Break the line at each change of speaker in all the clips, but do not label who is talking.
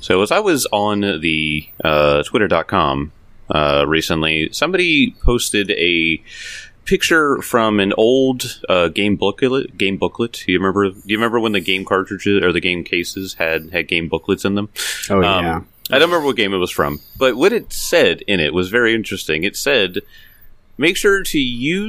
So as I was on the Twitter.com recently, somebody posted a picture from an old game booklet. Do you remember when the game cartridges or the game cases had game booklets in them?
Oh yeah.
I don't remember what game it was from, but what it said in it was very interesting. It said, make sure to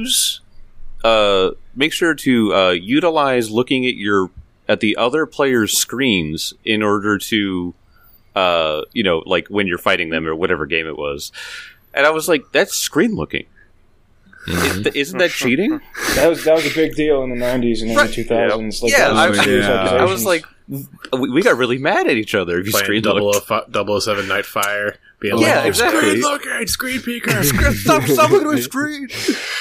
utilize looking at the other player's screens in order to, like when you're fighting them or whatever game it was. And I was like, that's screen looking. Isn't that cheating?
That was a big deal in the 90s and early 2000s. Like,
I was like, we got really mad at each other if you screen looked.
007 Nightfire. Being
exactly.
Screen peeker.
Stop looking at my screen.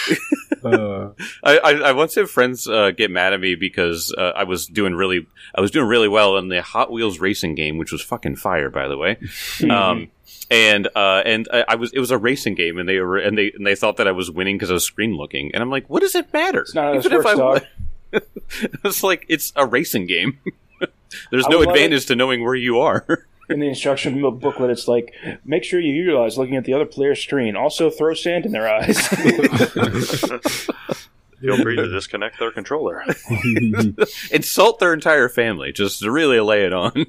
I once had friends get mad at me because I was doing really well in the Hot Wheels racing game, which was fucking fire, by the way. And it was a racing game, and they thought that I was winning because I was screen looking, and I'm like, what does it matter?
It's not how this works, dog.
It's like, it's a racing game. There's no advantage to knowing where you are.
In the instruction booklet, it's like, make sure you utilize looking at the other player's screen. Also, throw sand in their eyes.
Feel free to disconnect their controller.
Insult their entire family, just to really lay it on.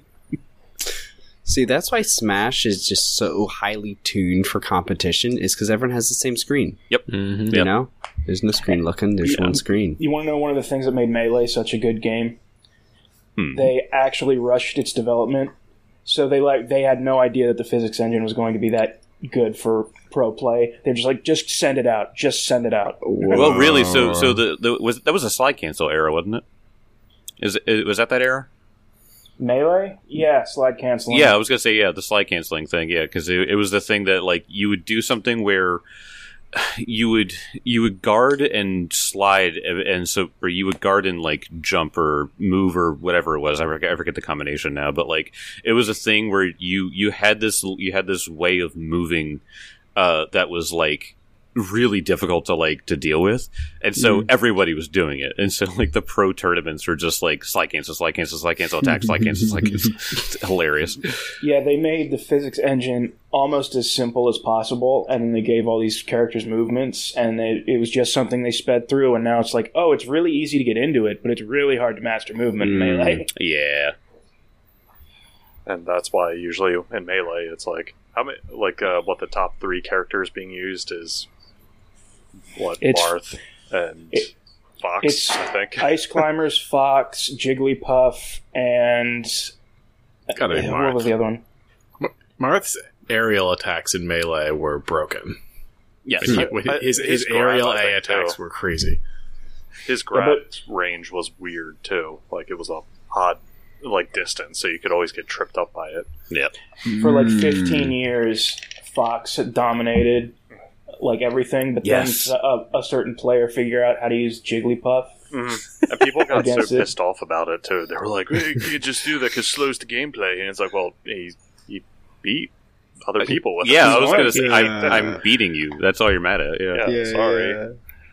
See, that's why Smash is just so highly tuned for competition, is because everyone has the same screen.
Yep.
Mm-hmm. You know? There's no screen looking, there's one screen.
You want to know one of the things that made Melee such a good game? They actually rushed its development. So they had no idea that the physics engine was going to be that good for pro play. They're just like, just send it out. Just send it out.
Well, really, so that was a slide cancel era, wasn't it? Was that era?
Melee? Yeah, slide canceling.
Yeah, I was going to say, the slide canceling thing, because it was the thing that, like, you would do something where you would guard and slide, or you would guard and, like, jump or move or whatever it was. I forget the combination now, but, like, it was a thing where you had this way of moving that was, like, really difficult to deal with, and so everybody was doing it, and so like the pro tournaments were just like slide cancel attack, slide cancel. It's hilarious.
Yeah, they made the physics engine almost as simple as possible, and then they gave all these characters movements, and it was just something they sped through, and now it's like, oh, it's really easy to get into it, but it's really hard to master movement in Melee.
Yeah.
And that's why usually in Melee it's like what the top 3 characters being used is Marth and Fox, I think.
Ice Climbers, Fox, Jigglypuff, and what was the other one?
Marth's aerial attacks in Melee were broken.
Yes.
His aerial A attacks were crazy.
His grab range was weird too. Like, it was a odd distance, so you could always get tripped up by it.
Yeah.
For 15 years, Fox had dominated everything, but then a certain player figured out how to use Jigglypuff.
Mm-hmm. And people got so pissed off about it too. They were like, hey, you just do that because it slows the gameplay. And it's like, well, he beat other people with it.
Yeah, I was going to say, I'm beating you. That's all you're mad at.
Yeah, sorry.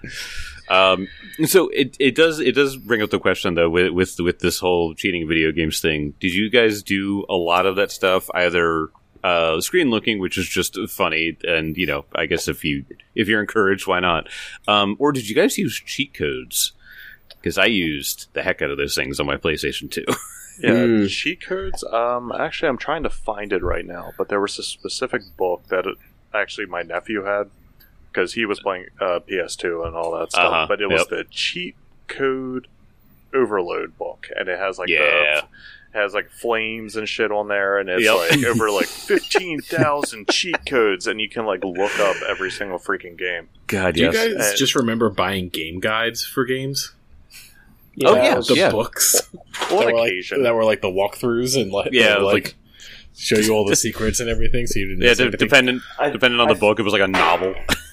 Yeah. So it does bring up the question though with this whole cheating video games thing. Did you guys do a lot of that stuff, either screen looking, which is just funny, and I guess if you're encouraged, why not? Or did you guys use cheat codes? Because I used the heck out of those things on my PlayStation 2.
Yeah, cheat codes. Actually, I'm trying to find it right now, but there was a specific book that actually my nephew had, because he was playing PS2 and all that stuff. But it was the cheat code overload book, and it has has flames and shit on there, and it's over 15,000 cheat codes, and you can look up every single freaking game.
God,
do you guys just remember buying game guides for games?
Yeah,
the books.
On occasion,
that were the walkthroughs and show you all the secrets and everything, so you didn't.
Yeah, depending on the book, it was like a novel.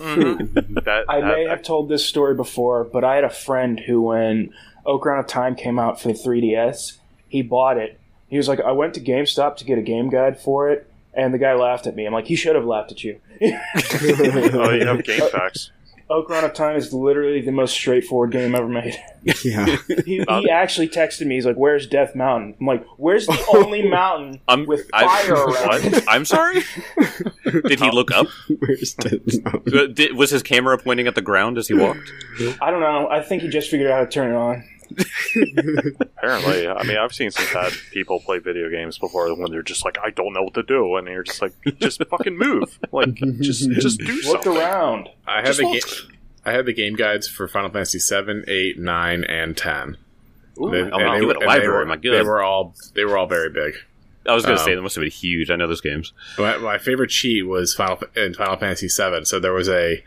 I may have told this story before, but I had a friend who, when Ocarina of Time came out for the 3DS, he bought it. He was like, I went to GameStop to get a game guide for it, and the guy laughed at me. I'm like, he should have laughed at you.
Oh, you have GameFAQs.
Ocarina of Time is literally the most straightforward game ever made.
Yeah.
He actually texted me. He's like, "Where's Death Mountain?" I'm like, "Where's the only mountain with fire around it?"
I'm sorry? Did he look up?
Where's Death Mountain?
Was his camera pointing at the ground as he walked?
I don't know. I think he just figured out how to turn it on.
Apparently. I mean, I've seen some bad people play video games before when they're just like, I don't know what to do. And you're just like, just fucking move. Like, just do
Look
something.
around.
I have the game guides for Final Fantasy 7, 8, 9, and 10.
Ooh, you had a library, my good.
They were all very big.
I was going to say, they must have been huge. I know those games.
My favorite cheat was in Final Fantasy 7. So there was a...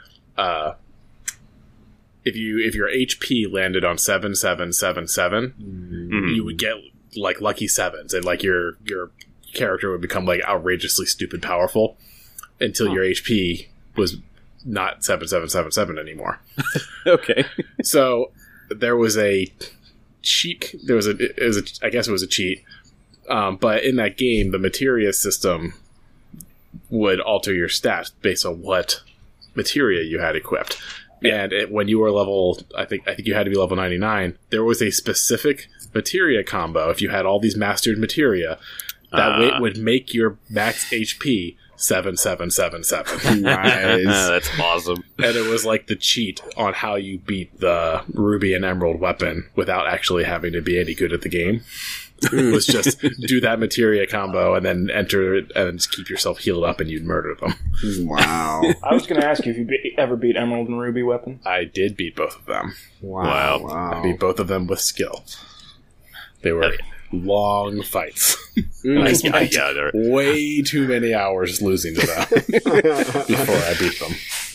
If your HP landed on 7777, you would get like lucky sevens, and like your character would become like outrageously stupid powerful until your HP was not 7777 anymore.
Okay.
So there was a cheat. I guess it was a cheat. But in that game, the materia system would alter your stats based on what materia you had equipped. And when you were level, I think you had to be level 99, there was a specific materia combo. If you had all these mastered materia, that would make your max HP 7777.
Nice.
That's awesome.
And it was like the cheat on how you beat the Ruby and Emerald weapon without actually having to be any good at the game. It was just do that materia combo and then enter it and just keep yourself healed up and you'd murder them.
Wow.
I was going to ask you if you ever beat Emerald and Ruby weapon.
I did beat both of them.
Wow.
I beat both of them with skill. They were long fights. And I spent way too many hours losing to them before I beat them.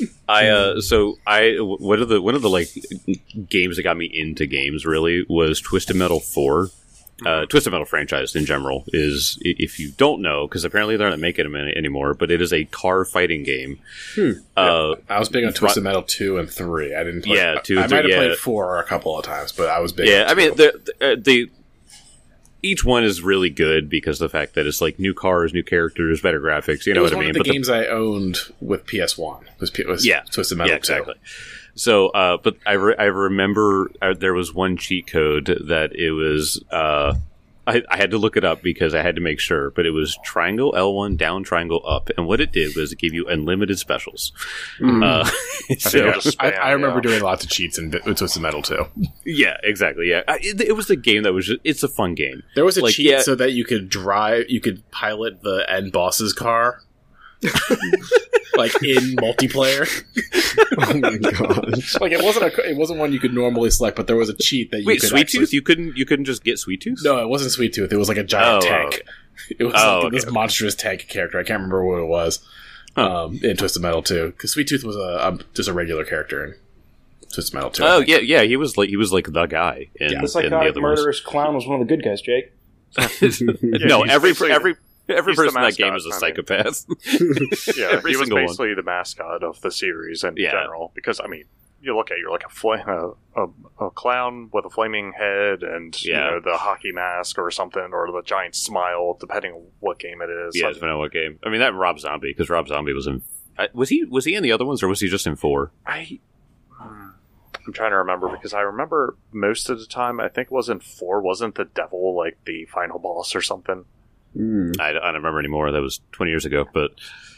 One of the like games that got me into games really was Twisted Metal 4. Twisted Metal franchise in general is, if you don't know, because apparently they're not making them anymore, but it is a car fighting game.
I was big on Twisted Metal 2 and 3. I didn't play.
Yeah, 2.
I might have played 4 a couple of times, but I was big.
Yeah,
on 2.
I mean, they each one is really good because of the fact that it's like new cars, new characters, better graphics. You know what I mean?
One of the games I owned with PS1 was Twisted Metal 2.
Exactly. So, but I remember there was one cheat code that it was, I had to look it up because I had to make sure, but it was triangle L1, down triangle up. And what it did was it gave you unlimited specials.
I remember doing lots of cheats in Twisted Metal 2.
Yeah, exactly. Yeah. It was the game that was it's a fun game.
There was a cheat so that you could pilot the end boss's car. Like in multiplayer.
Oh my gosh!
Like it wasn't one you could normally select, but there was a cheat that you could.
Sweet Tooth? You couldn't just get Sweet Tooth?
No, it wasn't Sweet Tooth. It was like a giant tank. It was this monstrous tank character. I can't remember what it was. In Twisted Metal 2, because Sweet Tooth was just a regular charter in Twisted Metal 2.
Oh yeah. He was like the guy.
The psychotic murderous clown was one of the good guys, Jake.
No, every person in that game is a psychopath.
Yeah, he was basically the mascot of the series in general. Because I mean, you look at you're like a clown with a flaming head and you know, the hockey mask or something, or the giant smile, depending on what game it is.
Yeah, depending on what game. I mean, that Rob Zombie, because Rob Zombie was in. Was he in the other ones, or was he just in 4?
I'm trying to remember, because I remember most of the time. I think it was in 4. Wasn't the devil like the final boss or something?
I don't remember anymore. That was 20 years ago, but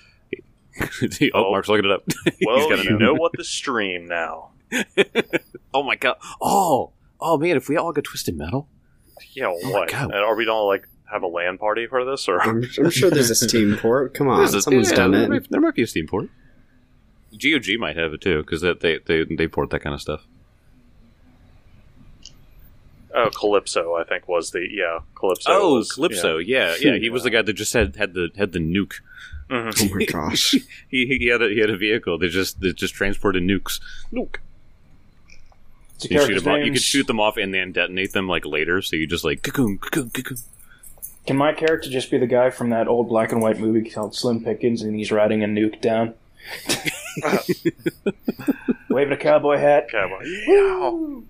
Mark's looking it up.
Well, you know what the stream now.
Oh my god! Oh man! If we all get Twisted Metal,
yeah. What? And are we gonna like have a LAN party for this? Or
I'm sure there's a Steam port. Come on, someone's done it.
There might be a Steam port. GOG might have it too, because they port that kind of stuff.
Oh, Calypso, I think was the Calypso.
Oh, Calypso, yeah. He was the guy that just had the nuke.
Mm-hmm. Oh my gosh!
he had a vehicle that just transported nukes.
Nuke.
You could shoot them off and then detonate them like later. So you just like cocoon.
Can my character just be the guy from that old black and white movie called Slim Pickens, and he's riding a nuke down, waving a cowboy hat?
Cowboy, yeah.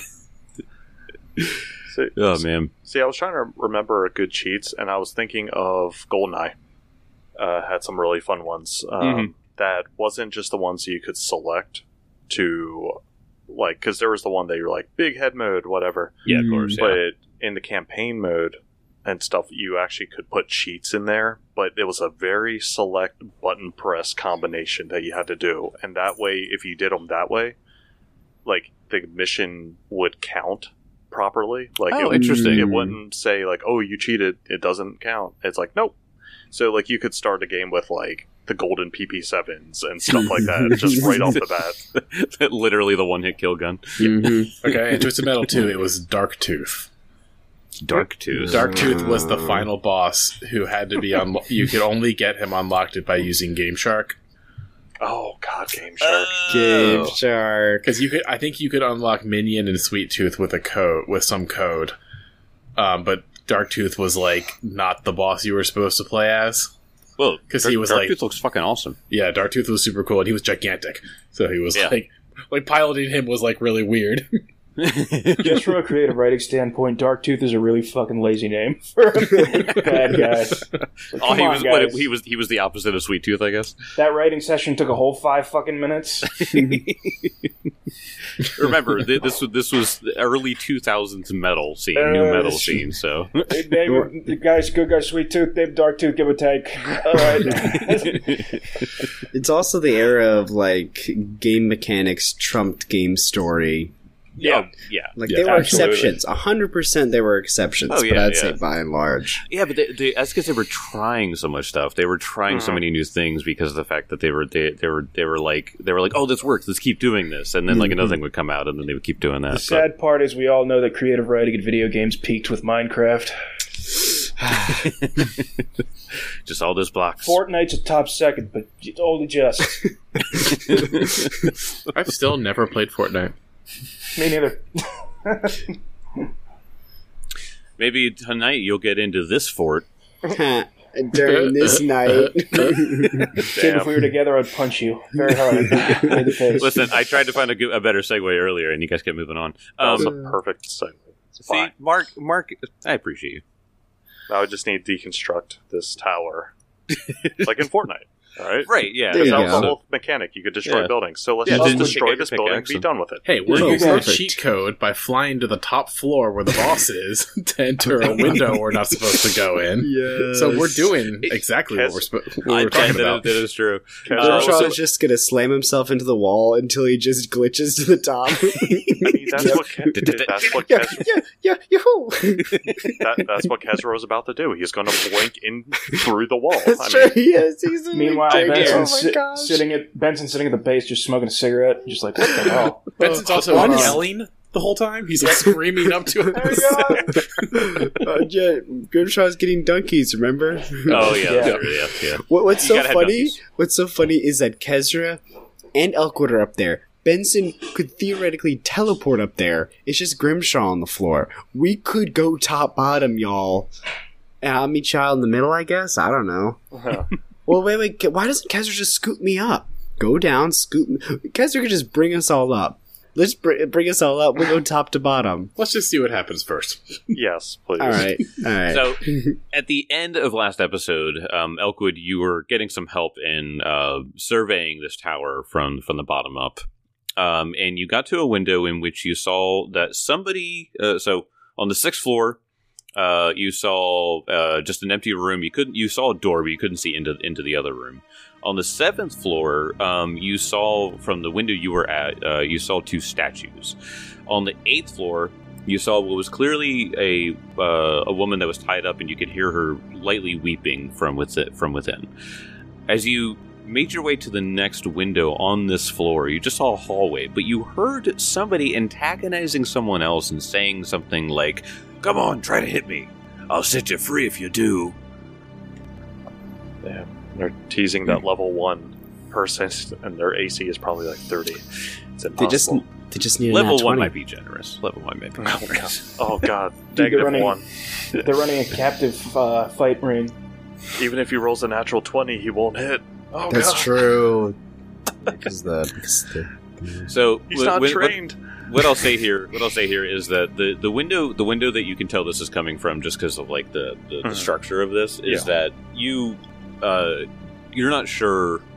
Man.
See, I was trying to remember good cheats, and I was thinking of GoldenEye. Had some really fun ones. That wasn't just the ones you could select, to, like, because there was the one that you're like, big head mode, whatever.
Yeah, of course. Yeah.
But in the campaign mode and stuff, you actually could put cheats in there, but it was a very select button press combination that you had to do. And that way, if you did them that way, like, the mission would count properly. Like,
interesting.
It wouldn't say, like, oh, you cheated, it doesn't count. It's like, nope. So, like, you could start a game with, like, the golden PP7s and stuff like that, just right off the bat.
Literally the one-hit kill gun.
Mm-hmm.
Okay, in Twisted Metal 2, it was Darktooth.
Darktooth.
Darktooth was the final boss who had to be you could only get him unlocked by using Game Shark.
Oh God, Game Shark!
Game Shark.
Because I think you could unlock Minion and Sweet Tooth with some code. But Darktooth was like not the boss you were supposed to play as.
Well,
because he was
Darktooth looks fucking awesome.
Yeah, Darktooth was super cool, and he was gigantic. So he was like piloting him was like really weird.
Just from a creative writing standpoint, Darktooth is a really fucking lazy name for a bad guy. Like,
he was the opposite of Sweet Tooth, I guess.
That writing session took a whole 5 fucking minutes.
Remember, this was the early 2000s metal scene, new metal scene. So
they were the guys, good guys, Sweet Tooth, named Darktooth. Give a take. All right.
It's also the era of like game mechanics trumped game story.
Yeah.
Like, they were exceptions. 100% they were exceptions, but I'd say by and large.
Yeah, but that's because they were trying so much stuff. They were trying so many new things because of the fact that they were like, oh, this works, let's keep doing this. And then, like, another thing would come out, and then they would keep doing that.
The sad part is we all know that creative writing in video games peaked with Minecraft.
Just all those blocks.
Fortnite's a top second, but only just.
I've still never played Fortnite.
Me neither.
Maybe tonight you'll get into this fort.
During this night.
Kid, if we were together, I'd punch you very hard.
Listen, I tried to find a better segue earlier, and you guys kept moving on.
That was a perfect segue.
See, Mark, I appreciate you.
Now I just need to deconstruct this tower. Like in Fortnite. All right.
Right, yeah.
Because that was the whole mechanic. You could destroy buildings. So let's just destroy this building and be done with it.
Hey, we're using a cheat code by flying to the top floor where the boss is to enter a window we're not supposed to go in.
Yes.
So we're doing exactly what we're talking about.
That is true.
Grimshaw is just going to slam himself into the wall until he just glitches to the top.
I mean, that's what that's what Kezra was about to do. He's going to blink in through the wall.
That's true. He is.
Meanwhile, Benson's sitting at the base, just smoking a cigarette, just like, what the hell?
Benson's also yelling the whole time. He's like screaming up to
him. Grimshaw's getting donkeys. Remember?
Oh yeah.
What's so funny? What's so funny is that Kezra and Elkwood are up there. Benson could theoretically teleport up there. It's just Grimshaw on the floor. We could go top bottom, y'all. And I'll meet y'all in the middle, I guess. I don't know. Well, wait. Why doesn't Kezra just scoop me up? Go down, scoop me. Kezra could just bring us all up. Let's bring us all up. We'll go top to bottom.
Let's just see what happens first.
Yes, please.
All right.
So, at the end of last episode, Elkwood, you were getting some help in surveying this tower from the bottom up. And you got to a window in which you saw that somebody... so, on the 6th floor... you saw just an empty room. You saw a door, but you couldn't see into the other room. On the 7th floor, you saw from the window you were at, you saw 2 statues. On the 8th floor, you saw what was clearly a woman that was tied up, and you could hear her lightly weeping from within. As you made your way to the next window on this floor, you just saw a hallway, but you heard somebody antagonizing someone else and saying something like, "Come on, try to hit me. I'll set you free if you do."
Yeah, they're teasing that level 1 person, and their AC is probably like 30. It's impossible.
They just need
level
a
1 might be generous. Level 1 might be generous.
Oh god,
Dude,
-1.
They're running a captive fight ring.
Even if he rolls a natural 20, he won't hit. Oh,
That's
god.
true. Because
So
he's not trained.
What I'll say here is that the window that you can tell this is coming from, just because of like the structure of this, is that you're not sure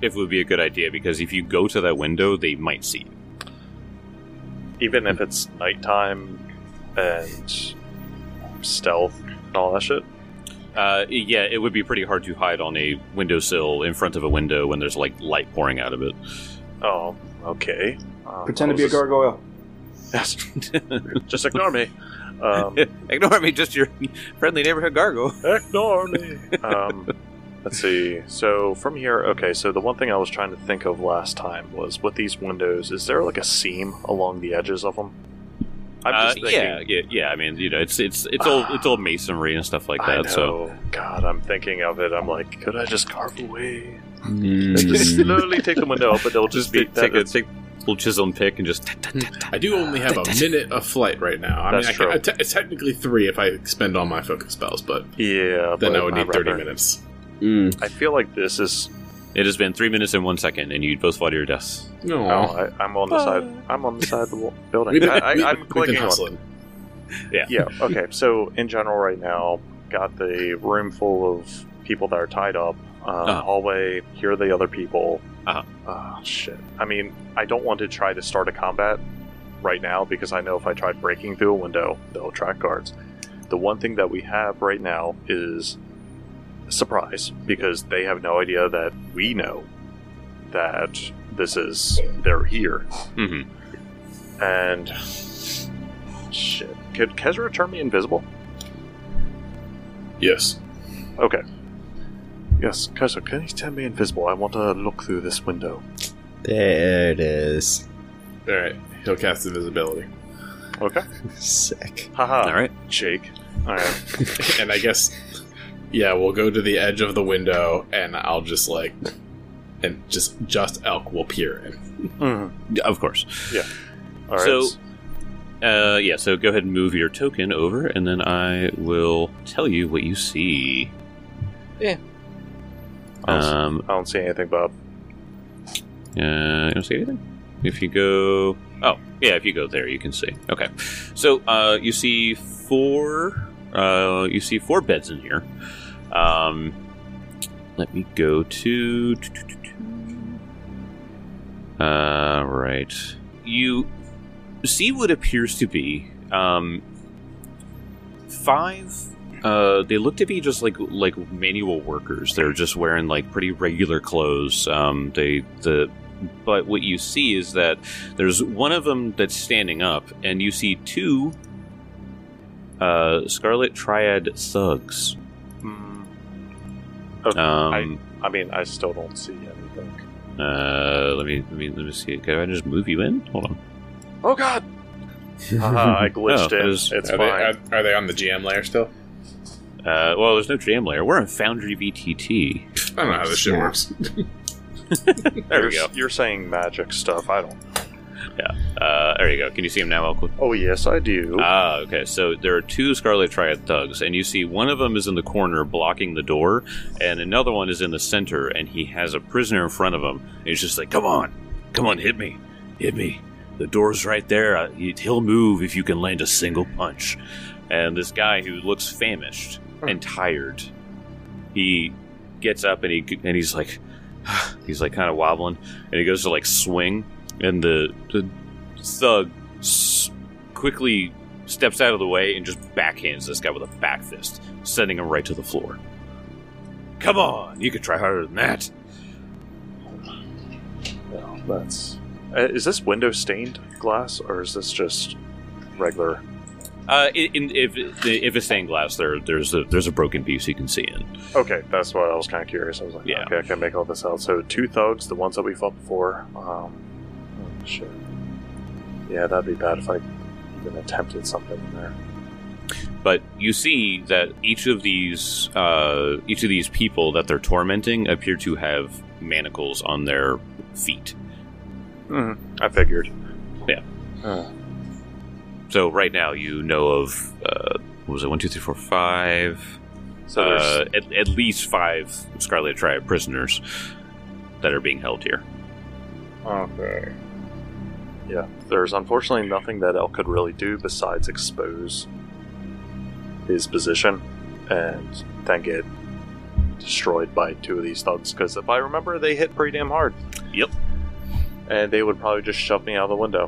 if it would be a good idea, because if you go to that window, they might see you.
Even if it's nighttime and stealth and all that shit?
Yeah, it would be pretty hard to hide on a windowsill in front of a window when there's, like, light pouring out of it.
Oh, okay.
Pretend to be a gargoyle.
Yes. Just ignore me.
Ignore me, just your friendly neighborhood gargoyle.
Ignore me. Let's see. So from here, okay, so the one thing I was trying to think of last time was with these windows, is there like a seam along the edges of them? I'm just thinking,
yeah. I mean, it's old masonry and stuff like that.
I know.
So,
God, I'm thinking of it. I'm like, could I just carve away? And just slowly take the window up, but they'll just be
take a little chisel and pick and just.
I do only have a minute of flight right now. I
That's
mean,
true.
it's technically 3 if I expend all my focus spells, but
yeah,
then
but
I would need 30
rather-
minutes.
I feel like this is.
It has been 3 minutes and 1 second, and you both fall to your deaths.
No,
I'm on the side. I'm on the side of the building.
we've been,
I'm
we've been
clicking on.
hustling.
Yeah. Okay. So in general, right now, got the room full of people that are tied up. Hallway. Here are the other people. Shit. I mean, I don't want to try to start a combat right now because I know if I try breaking through a window, they'll attract guards. The one thing that we have right now is surprise, because they have no idea that we know that they're here.
Mm-hmm.
And shit, could Kezra turn me invisible?
Yes.
Okay. Yes, Kezra, can you turn me invisible? I want to look through this window.
There it is.
Alright, he'll cast invisibility.
Okay.
Sick.
Haha.
All right.
Jake. Alright.
And I guess, yeah, we'll go to the edge of the window, and I'll just and just Elk will peer in.
Of course.
Yeah. All right.
So, so go ahead and move your token over, and then I will tell you what you see.
Yeah. I don't see anything, Bob.
You don't see anything? If you go... Oh, yeah, if you go there, you can see. Okay. So, you see four beds in here. Let me go to... right. You see what appears to be 5... they look to be just like manual workers. They're just wearing like pretty regular clothes. But what you see is that there's one of them that's standing up, and you see 2 Scarlet Triad thugs.
Okay. I mean, I still don't see anything.
Let me see. Can I just move you in? Hold on.
Oh God! I glitched in. It's fine.
Are they on the GM layer still?
Well, there's no jam layer. We're in Foundry VTT.
I don't know how this shit works.
There we go.
You're saying magic stuff. I don't.
Yeah. There you go. Can you see him now, Elkwood?
Oh yes, I do.
Okay. So there are 2 Scarlet Triad thugs, and you see one of them is in the corner blocking the door, and another one is in the center, and he has a prisoner in front of him. And he's just like, "Come on, hit me. The door's right there. He'll move if you can land a single punch." And this guy who looks famished and tired, he gets up and he's like kind of wobbling, and he goes to like swing, and the thug quickly steps out of the way and just backhands this guy with a back fist, sending him right to the floor. Come on, you could try harder than that.
Well, that's. Is this window stained glass, or is this just regular?
If it's stained glass, there's a broken piece you can see in.
Okay, that's what I was kind of curious. I was like,
Yeah.
okay, I can make all this out. So 2 thugs, the ones that we fought before. Shit. Yeah, that'd be bad if I even attempted something in there.
But you see that each of these people that they're tormenting appear to have manacles on their feet.
I figured.
Yeah. So right now you know of what was it, 1, 2, 3, 4, 5?
So there's
At least 5 Scarlet Triad prisoners that are being held here.
okay. Yeah, there's unfortunately nothing that Elk could really do besides expose his position and then get destroyed by two of these thugs, because if I remember, they hit pretty damn hard.
Yep.
And they would probably just shove me out the window.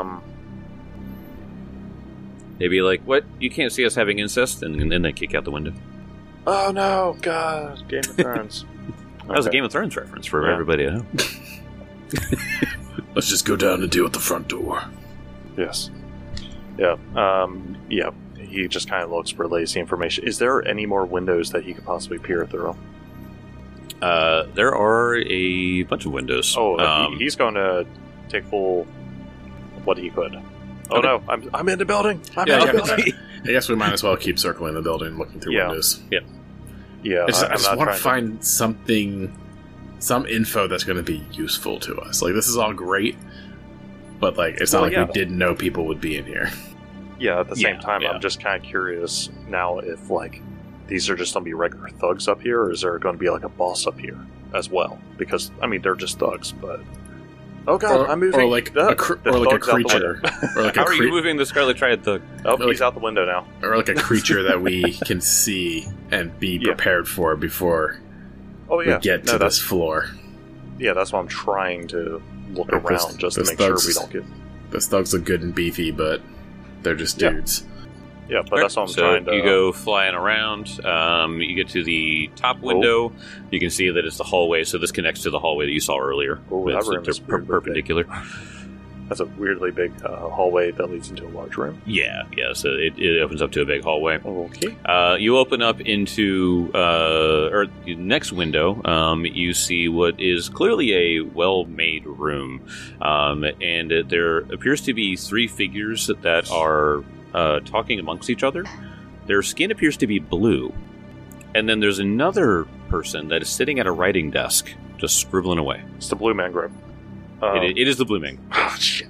They'd be like, "What? You can't see us having incest?" And then they kick out the window.
Oh no, God, Game of Thrones.
That was a Game of Thrones reference for everybody at home.
Let's just go down and deal with the front door.
Yes. Yeah. Yeah. He just kind of looks for lazy information. Is there any more windows that he could possibly peer through?
There are a bunch of windows.
Oh, he's going to take full what he could. Oh
Okay.
no, I'm in the building. I'm
Yeah,
in the
yeah.
building.
I guess we might as well keep circling the building, looking through windows.
Yep.
Yeah,
I just
I'm not
want to
trying
find some info that's going to be useful to us. Like, this is all great, but like, it's not like we didn't know people would be in here.
Yeah, at the same time,
yeah.
I'm just kind of curious now if, like, these are just going to be regular thugs up here, or is there going to be, like, a boss up here as well? Because, I mean, they're just thugs, but... Oh god, I'm moving!
Or like a creature. Or like
How are you moving the Scarlet Triad thug?
Oh, he's out the window now.
Or like a creature that we can see and be prepared for before we get to this floor.
Yeah, that's why I'm trying to look around just to make sure we don't get...
Those thugs look good and beefy, but they're just dudes.
Yeah, but that's what I'm
so
trying to...
you go flying around. You get to the top window. You can see that it's the hallway, so this connects to the hallway that you saw earlier.
Oh, that room is
perpendicular.
That's a weirdly big hallway that leads into a large room.
Yeah, so it opens up to a big hallway.
Okay.
You open up into or the next window. You see what is clearly a well-made room, and there appears to be three figures that are talking amongst each other. Their skin appears to be blue, and then there's another person that is sitting at a writing desk, just scribbling away.
It's the Blue Man Group.
It is the Blue Man.
Oh, shit.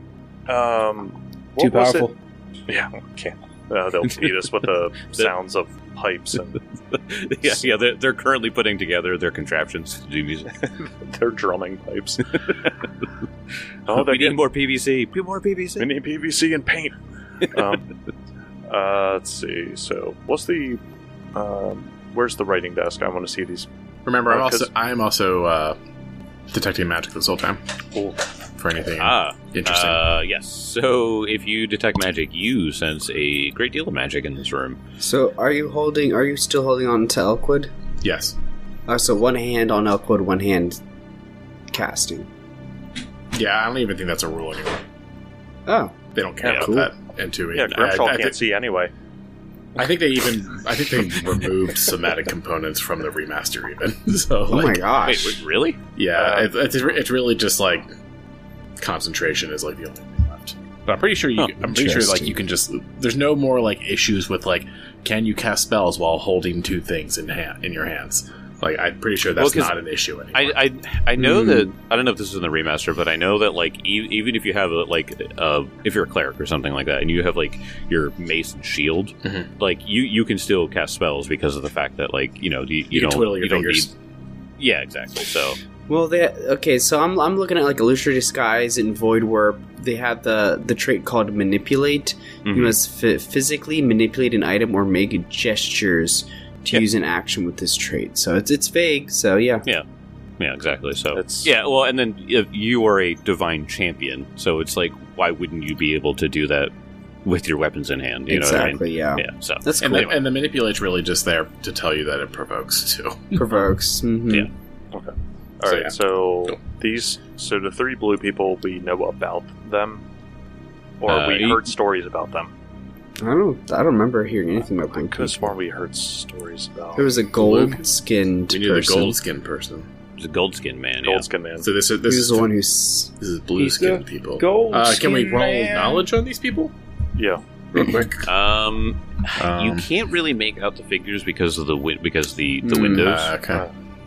Too powerful.
Yeah, okay. They'll feed us with the sounds of pipes and...
They're currently putting together their contraptions to do music.
They're drumming pipes.
We need more PVC. More PVC.
We need PVC and paint. Let's see. So, what's the... where's the writing desk? I want to see these.
Remember, I am also detecting magic this whole time.
Cool.
For anything interesting.
Yes. So, if you detect magic, you sense a great deal of magic in this room.
So, are you still holding on to Elkwood?
Yes.
So one hand on Elkwood, one hand casting.
Yeah, I don't even think that's a rule anymore.
Oh.
They don't care about that intuition.
Yeah, Grimshaw can't see anyway.
I think they removed somatic components from the remaster even. So,
oh my gosh.
Wait, really?
Yeah, it's really just like concentration is like the only thing left. But I'm pretty sure like you can just there's no more like issues with like can you cast spells while holding two things in your hands. Like, I'm pretty sure that's not an issue anymore.
I know that, I don't know if this is in the remaster, but I know that, like, even if you have, if you're a cleric or something like that, and you have, like, your mace and shield, like, you can still cast spells because of the fact that, like, you don't
twiddle your fingers.
Yeah, exactly, so...
Well, so I'm looking at, like, Illusory Disguise and Void Warp. They have the trait called Manipulate. You must physically manipulate an item or make gestures to use an action with this trait. So it's vague, so yeah.
Yeah, exactly. So well, and then if you are a divine champion, so it's like, why wouldn't you be able to do that with your weapons in hand? You know what I mean?
Yeah.
So
that's cool.
And the manipulate's really just there to tell you that it provokes too.
Provokes. Mm-hmm.
Yeah.
Okay. All right. So the three blue people, we know about them, or we heard stories about them.
I don't remember hearing anything about Pine.
I could have sworn we heard stories about.
There was a gold-skinned person.
We knew the gold-skinned person.
It was a gold-skinned man.
Gold-skinned man.
So this
is the one who's...
This is blue-skinned people.
Can
we roll knowledge on these people?
Yeah.
Real quick.
You can't really make out the figures because of the windows.
Okay.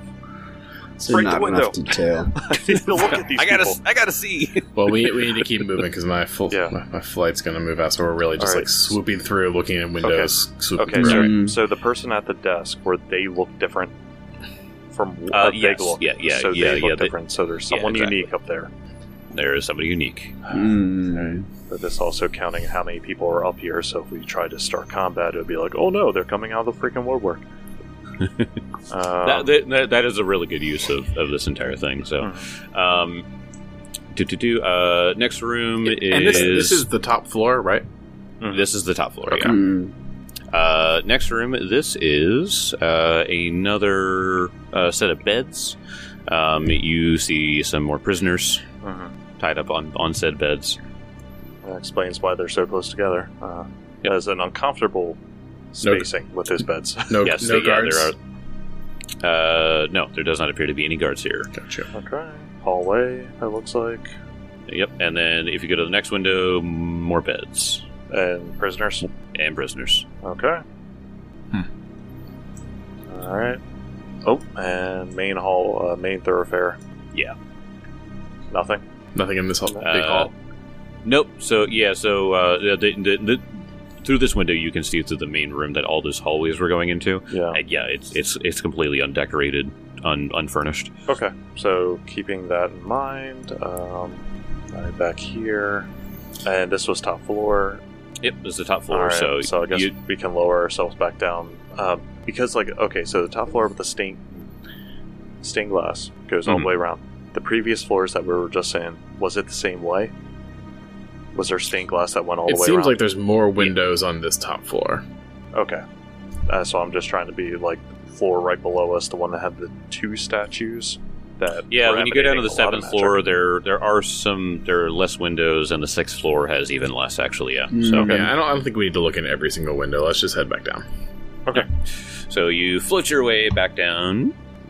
So
break
not
the window.
enough detail.
Look at these people.
I gotta see.
Well, we need to keep moving because my flight's going to move out, so we're really just swooping through, looking at windows.
Okay, so the person at the desk, where they look different from what they look. So they look different. So there's someone unique up there.
There is somebody unique.
But this also counting how many people are up here. So if we try to start combat, it would be like, oh no, they're coming out of the freaking woodwork.
That is a really good use of this entire thing. So, next room is...
And this is the top floor, right?
This is the top floor,
Okay.
yeah. Next room, this is another set of beds. You see some more prisoners tied up on said beds.
That explains why they're so close together. There's an uncomfortable spacing with his beds.
No
Yes,
guards?
No, there does not appear to be any guards here.
Gotcha.
Okay. Hallway, it looks like.
Yep, and then if you go to the next window, more beds.
And prisoners?
And prisoners.
Okay. Alright. Oh, and main hall, main thoroughfare.
Yeah.
Nothing?
Nothing in this big hall?
Nope. So, yeah, through this window, you can see through the main room that all those hallways we're going into.
Yeah.
And yeah, it's completely undecorated, unfurnished.
Okay, so keeping that in mind, right back here, and this was top floor.
Yep, this is the top floor.
Right, so I guess we can lower ourselves back down because, like, okay, so the top floor with the stained glass goes all the way around. The previous floors that we were just in, was it the same way? Was there stained glass that went all the way around?
It seems like there's more windows on this top floor.
Okay, so I'm just trying to be like floor right below us, the one that had the two statues. That
when you go down to the 7th floor, there are less windows, and the 6th floor has even less. Actually, yeah. So
Yeah, I don't think we need to look in every single window. Let's just head back down.
Okay.
So you float your way back down.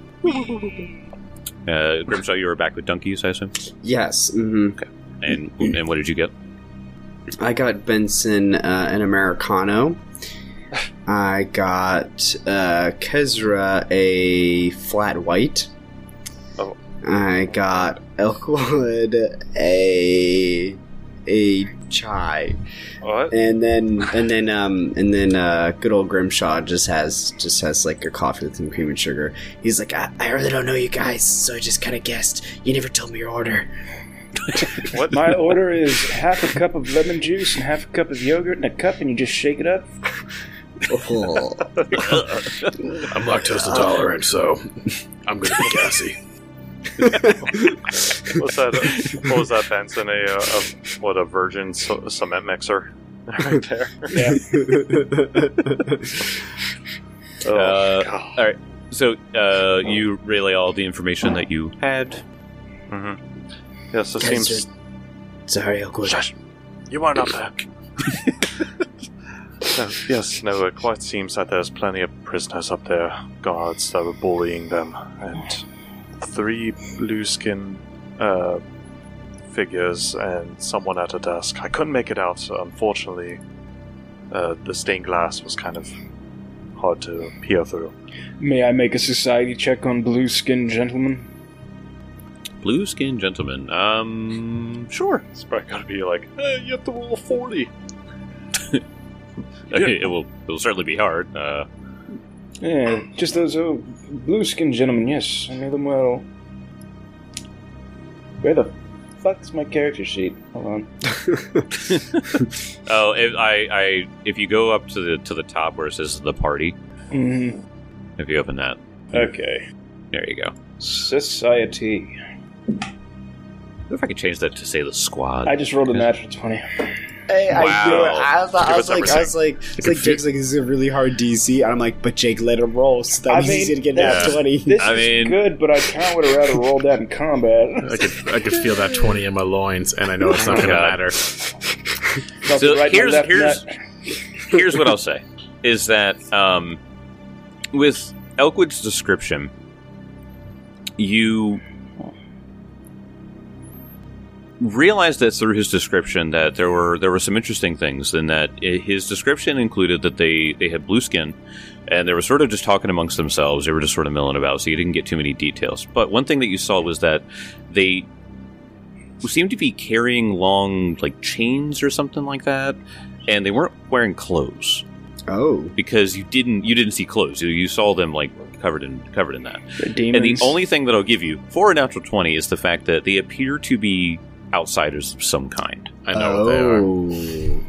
Grimshaw, you were back with donkeys, I assume.
Yes. Mm-hmm.
Okay. And what did you get?
I got Benson an Americano. I got Kezra a flat white.
Oh.
I got Elkwood a chai.
What?
And then good old Grimshaw just has like a coffee with some cream and sugar. He's like, I really don't know you guys, so I just kind of guessed. You never told me your order.
What?
My order is half a cup of lemon juice and half a cup of yogurt in a cup, and you just shake it up.
Oh.
I'm lactose intolerant, so I'm going to be gassy.
What was that, Benson? A virgin cement mixer right there?
Yeah.
All right. So you relay all the information that you had.
Mm-hmm. Yes, it
Guys,
seems.
Sorry, Elkwood.
Shush! You weren't up there. It quite seems that there's plenty of prisoners up there, guards that were bullying them, and 3 blue-skin figures and someone at a desk. I couldn't make it out, so unfortunately. The stained glass was kind of hard to peer through.
May I make a society check on blue-skinned gentlemen?
Blue skin gentleman. Sure.
It's probably gotta be like, hey, you have to roll a 40.
It will certainly be hard.
Yeah, just those blue-skinned gentlemen, yes, I know them well. Where the fuck's my character sheet? Hold on.
Oh, if you go up to the top where it says the party,
Mm-hmm.
if you open that,
Okay.
there you go.
Society.
I wonder if I could change that to say the squad.
I just rolled a natural 20.
Hey,
Wow.
I was like,
Give
Jake's like, this is a really hard DC. And I'm like, but Jake, let him roll. So that means he's gonna get nat 20.
This is good, but I kind of would have rather rolled that in combat.
I could feel that 20 in my loins, and I know it's not going to matter.
So here's what I'll say is that with Elkwood's description, you realized that through his description that there were some interesting things, in that his description included that they had blue skin, and they were sort of just talking amongst themselves. They were just sort of milling about, so you didn't get too many details. But one thing that you saw was that they seemed to be carrying long, like, chains or something like that, and they weren't wearing clothes.
Oh,
because you didn't see clothes. You saw them like covered in that.
Demons.
And the only thing that I'll give you for a natural 20 is the fact that they appear to be outsiders of some kind.
I know what they are.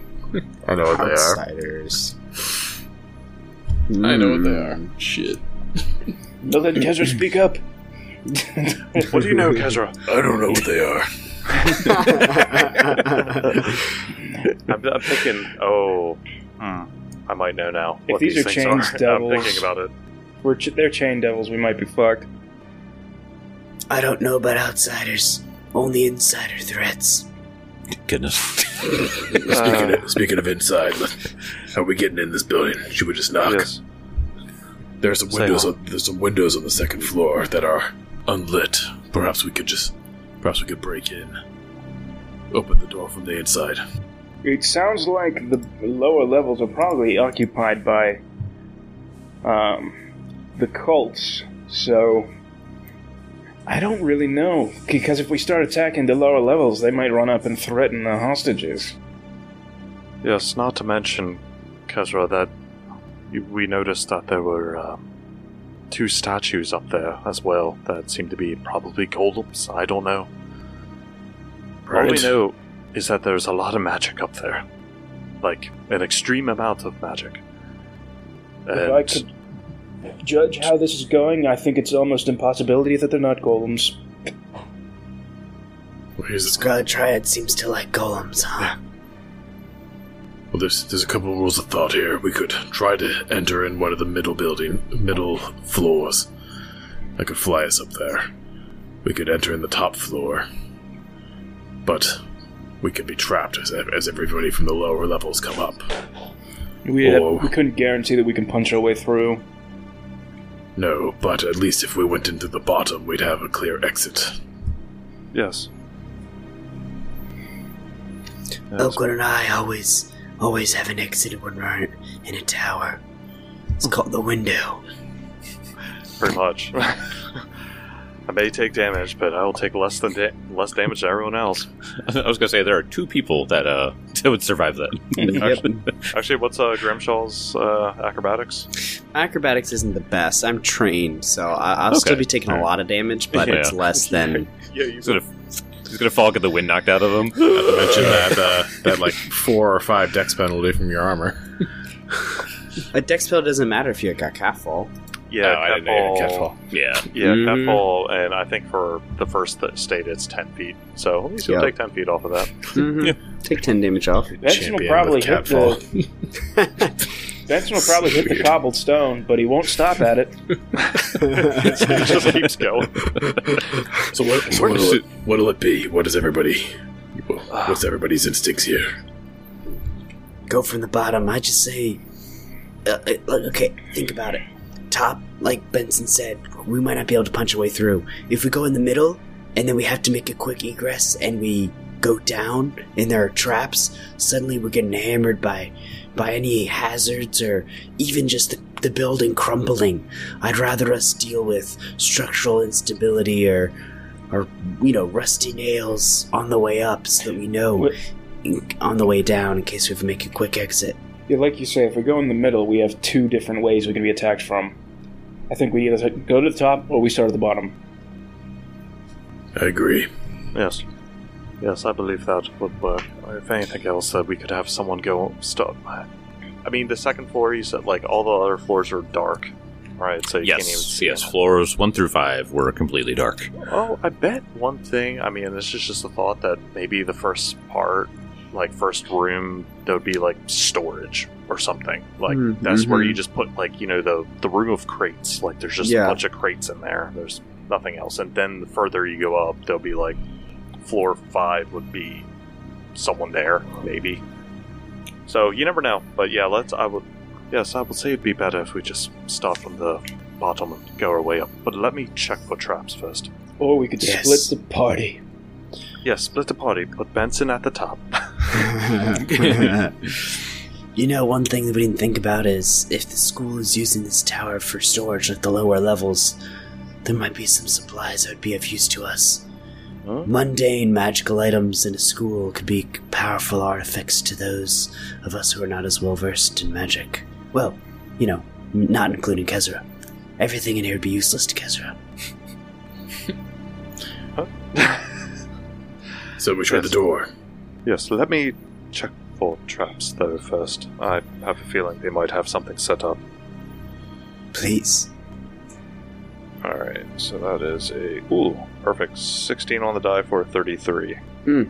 I know what they are.
Outsiders.
I know what they are. Shit.
Don't let Kezra speak up.
What do you know, Kezra?
I don't know what they are.
I'm thinking, I might know now.
If
what
these are
things
chained
are.
devils,
I'm thinking about it.
They're chain devils. We might be fucked.
I don't know about outsiders. Only insider threats.
Goodness.
Speaking of inside, how are we getting in this building? Should we just knock?
Yes.
There's some windows. There's some windows on the second floor that are unlit. Perhaps we could break in. Open the door from the inside.
It sounds like the lower levels are probably occupied by the cults. So I don't really know, because if we start attacking the lower levels, they might run up and threaten the hostages.
Yes, not to mention, Kezra, that we noticed that there were 2 statues up there as well that seem to be probably golems. I don't know.
Right.
All we know is that there's a lot of magic up there. Like, an extreme amount of magic.
If I could judge how this is going, I think it's almost impossibility that they're not golems.
Well, here's the
Scarlet Triad seems to like golems, huh?
Well, there's a couple of rules of thought here. We could try to enter in one of the middle floors. I could fly us up there. We could enter in the top floor. But we could be trapped as everybody from the lower levels come up.
We couldn't guarantee that we can punch our way through.
No, but at least if we went into the bottom, we'd have a clear exit.
Yes.
Oakwood and I always have an exit when we're in a tower. It's called the window.
Pretty much. I may take damage, but I will take less damage than everyone else.
I was going to say, there are 2 people that would survive that.
Actually, what's Grimshaw's acrobatics?
Acrobatics isn't the best. I'm trained, so I'll still be taking a lot of damage, but it's less than...
He's going to fall, get the wind knocked out of him.
Not to mention that like 4 or 5 dex penalty from your armor.
A dex spell doesn't matter if you got catfall.
Yeah,
Catfall.
Yeah.
Catfall, and I think for the first state it's 10 feet. So at least you'll take 10 feet off of that.
Mm-hmm. Yeah. Take 10 damage off.
Benson will probably hit the cobbled stone, but he won't stop at it.
It just keeps going.
So what'll it be? What's everybody's instincts here?
Go from the bottom. I just say... okay, think about it. Top, like Benson said, we might not be able to punch our way through. If we go in the middle, and then we have to make a quick egress, and we go down, and there are traps, suddenly we're getting hammered by any hazards, or even just the building crumbling. I'd rather us deal with structural instability, or rusty nails on the way up, so that we know on the way down in case we have to make a quick exit.
Yeah, like you say, if we go in the middle, we have 2 different ways we can be attacked from. I think we either go to the top or we start at the bottom.
I agree.
Yes. Yes, I believe that would work. If anything else, that we could have someone go stop. I mean, the second floor, you said, like, all the other floors are dark, right? So you can't even see them.
Floors 1 through 5 were completely dark.
Oh, I bet one thing, I mean, this is just a thought that maybe the first part, like, first room, there would be, like, storage or something. Like, that's where you just put, like, the room of crates. Like, there's just a bunch of crates in there. There's nothing else. And then the further you go up, there'll be, like, floor 5 would be someone there, maybe. So, you never know. But, yeah, I would say it'd be better if we just start from the bottom and go our way up. But let me check for traps first.
Or we could split the party.
Yes, split the party. Put Benson at the top.
One thing that we didn't think about is if the school is using this tower for storage at the lower levels, there might be some supplies that would be of use to us. Huh? Mundane magical items in a school could be powerful artifacts to those of us who are not as well versed in magic. Well, not including Kezra. Everything in here would be useless to Kezra.
So we try the door.
Yes, let me check for traps, though, first. I have a feeling they might have something set up.
Please.
So that is a perfect 16 on the die for 33.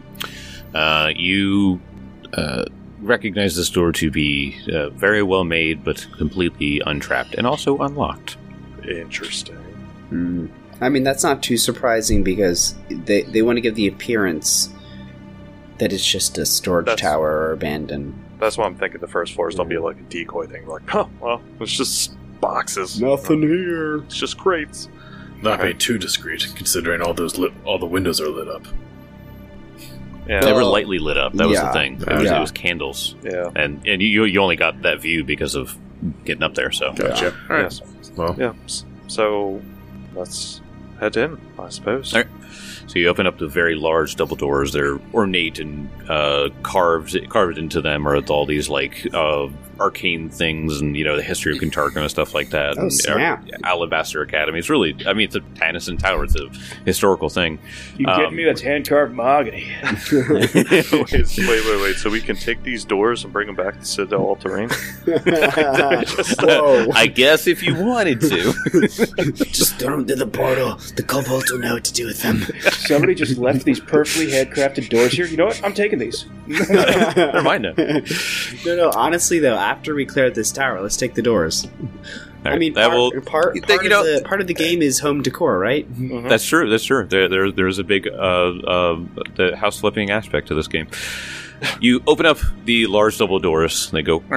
You recognize this door to be very well made, but completely untrapped and also unlocked.
Interesting.
I mean, that's not too surprising because they want to give the appearance that it's just a storage tower or abandoned.
That's what I'm thinking. The first floors don't be like a decoy thing. Like, well, it's just boxes.
Nothing here.
It's just crates.
Not being too discreet, considering all the windows are lit up.
Yeah.
They were lightly lit up. That was the thing. It
Yeah.
was candles.
Yeah.
And you only got that view because of getting up there. So
Gotcha. All right.
Yes.
Well,
Yeah. So let's head in, I suppose.
All right. So you open up the very large double doors. They're ornate and carved into them are all these like arcane things and the history of Kintargo and stuff like that.
Oh,
and,
snap.
Alabaster Academy. It's really, I mean, it's a Tanison Tower. It's a historical thing.
You get me? That's hand-carved mahogany.
Wait. So we can take these doors and bring them back to Citadel All Terrain?
Whoa.
I guess if you wanted to.
Just throw them to the portal. The kobolds will know what to do with them.
Somebody just left these perfectly handcrafted doors here. You know what? I'm taking these.
Never mind now.
No. Honestly, though, after we clear out this tower, let's take the doors.
Right,
I mean,
that
part of the game is home decor, right?
Mm-hmm.
That's true. There's a big the house flipping aspect to this game. You open up the large double doors. They go,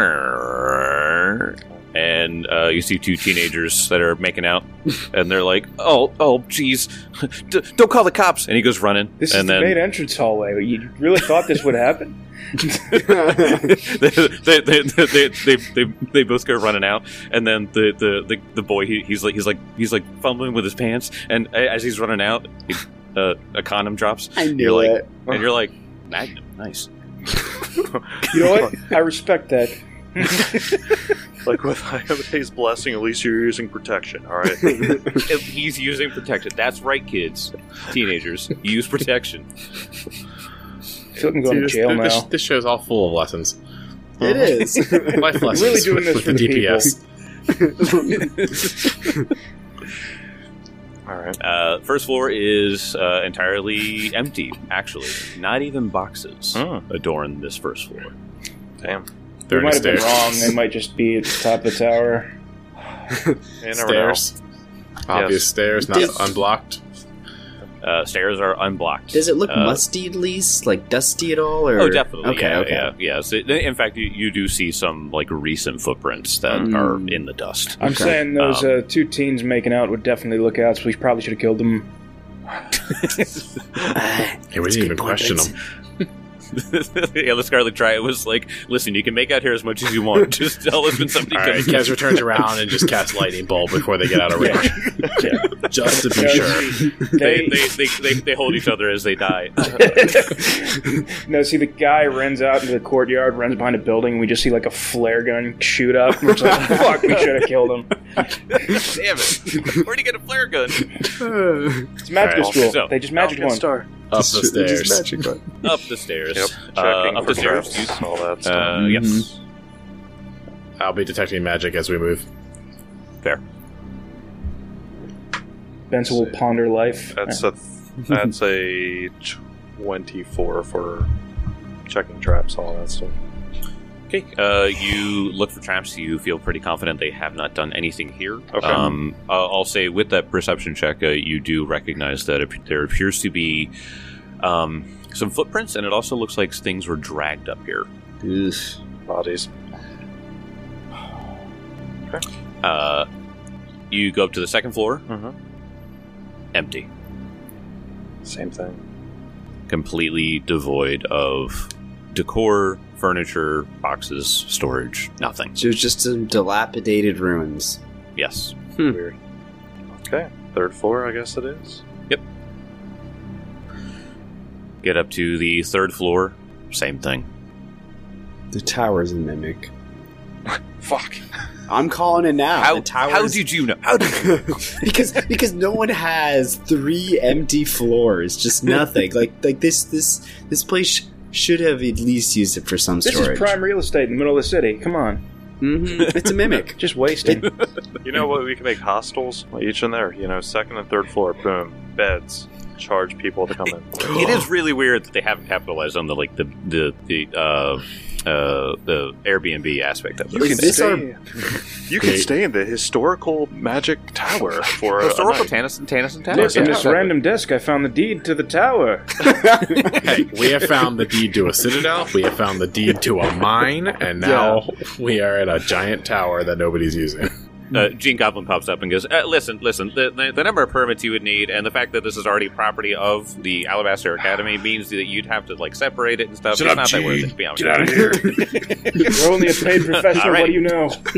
and you see two teenagers that are making out, and they're like, "Oh, geez, don't call the cops!" And he goes running.
This
and
is the main entrance hallway. You really thought this would happen?
they both go running out, and then the boy he's like fumbling with his pants, and as he's running out, a condom drops.
I knew it.
And you're like, Magnum, nice.
You know what? I respect that.
Like with his blessing, at least you're using protection, alright?
He's using protection. That's right, kids. Teenagers, use protection.
I feel like I'm going to jail now.
This show's all full of lessons.
It is.
Life lessons.
Really doing this
with
for the
DPS.
Alright.
First floor is entirely empty, actually. Not even boxes adorn this first floor.
Damn.
We might have been
Stairs.
wrong. They might just be at the top of the tower.
You never know.
Stairs. Obvious stairs, not unblocked.
Stairs are unblocked.
Does it look musty at least? Like dusty at all? Or?
Oh, definitely.
Okay.
Yeah. So, in fact, you do see some like recent footprints that are in the dust.
I'm saying those two teens making out would definitely look out, so we probably should have killed them.
Hey, we didn't even question them.
Yeah, the Scarlet Triad was like, listen, you can make out here as much as you want. Just tell us when somebody
All right,
comes.
Kezra turns around and just casts lightning bolt before they get out of range. Just to be sure.
They hold each other as they die.
No, see, the guy runs out into the courtyard, runs behind a building, and we just see like a flare gun shoot up. We're just like, fuck, we should have killed him.
Damn it. Where'd he get a flare gun?
It's magical
All right,
school.
so-
They just magic one.
Star.
Up the stairs.
Up the stairs.
Yep. Checking
up
for
the stairs.
traps, all that stuff.
Yes.
I'll be detecting magic as we move.
Fair.
Benson will ponder life.
That's a 24 for checking traps, all that stuff.
Okay. You look for traps. You feel pretty confident they have not done anything here.
Okay.
I'll say with that perception check, you do recognize that there appears to be some footprints, and it also looks like things were dragged up here.
Bodies.
You go up to the second floor.
Mm-hmm.
Empty.
Same thing.
Completely devoid of decor, furniture, boxes, storage, nothing.
So it's just some dilapidated ruins.
Yes.
Weird. Okay. Third floor, I guess it is.
Get up to the third floor. Same thing.
The tower's a mimic.
Fuck.
I'm calling it now. The tower's...
How did you know? How did you know?
because no one has 3 empty floors, just nothing. like this place should have at least used it for some
This
storage.
is prime real estate in the middle of the city. Come on.
It's a mimic.
Just wasting.
You know what? We can make hostels each in there. You know, second and third floor. Boom, beds. Charge people to come in.
It is really weird that they haven't capitalized on the Airbnb aspect of it.
You can stay in the historical magic tower for
historical
a night.
Tennyson Tower.
Look, in this random desk, I found the deed to the tower.
Hey, we have found the deed to a citadel, we have found the deed to a mine, and now we are at a giant tower that nobody's using.
Gene Goblin pops up and goes, listen, the number of permits you would need and the fact that this is already property of the Alabaster Academy means that you'd have to, like, separate it and stuff.
Shut
it's
up,
not
Gene.
that worth it, to be honest.
Get out of here.
You're only a paid professor,
All right.
what do you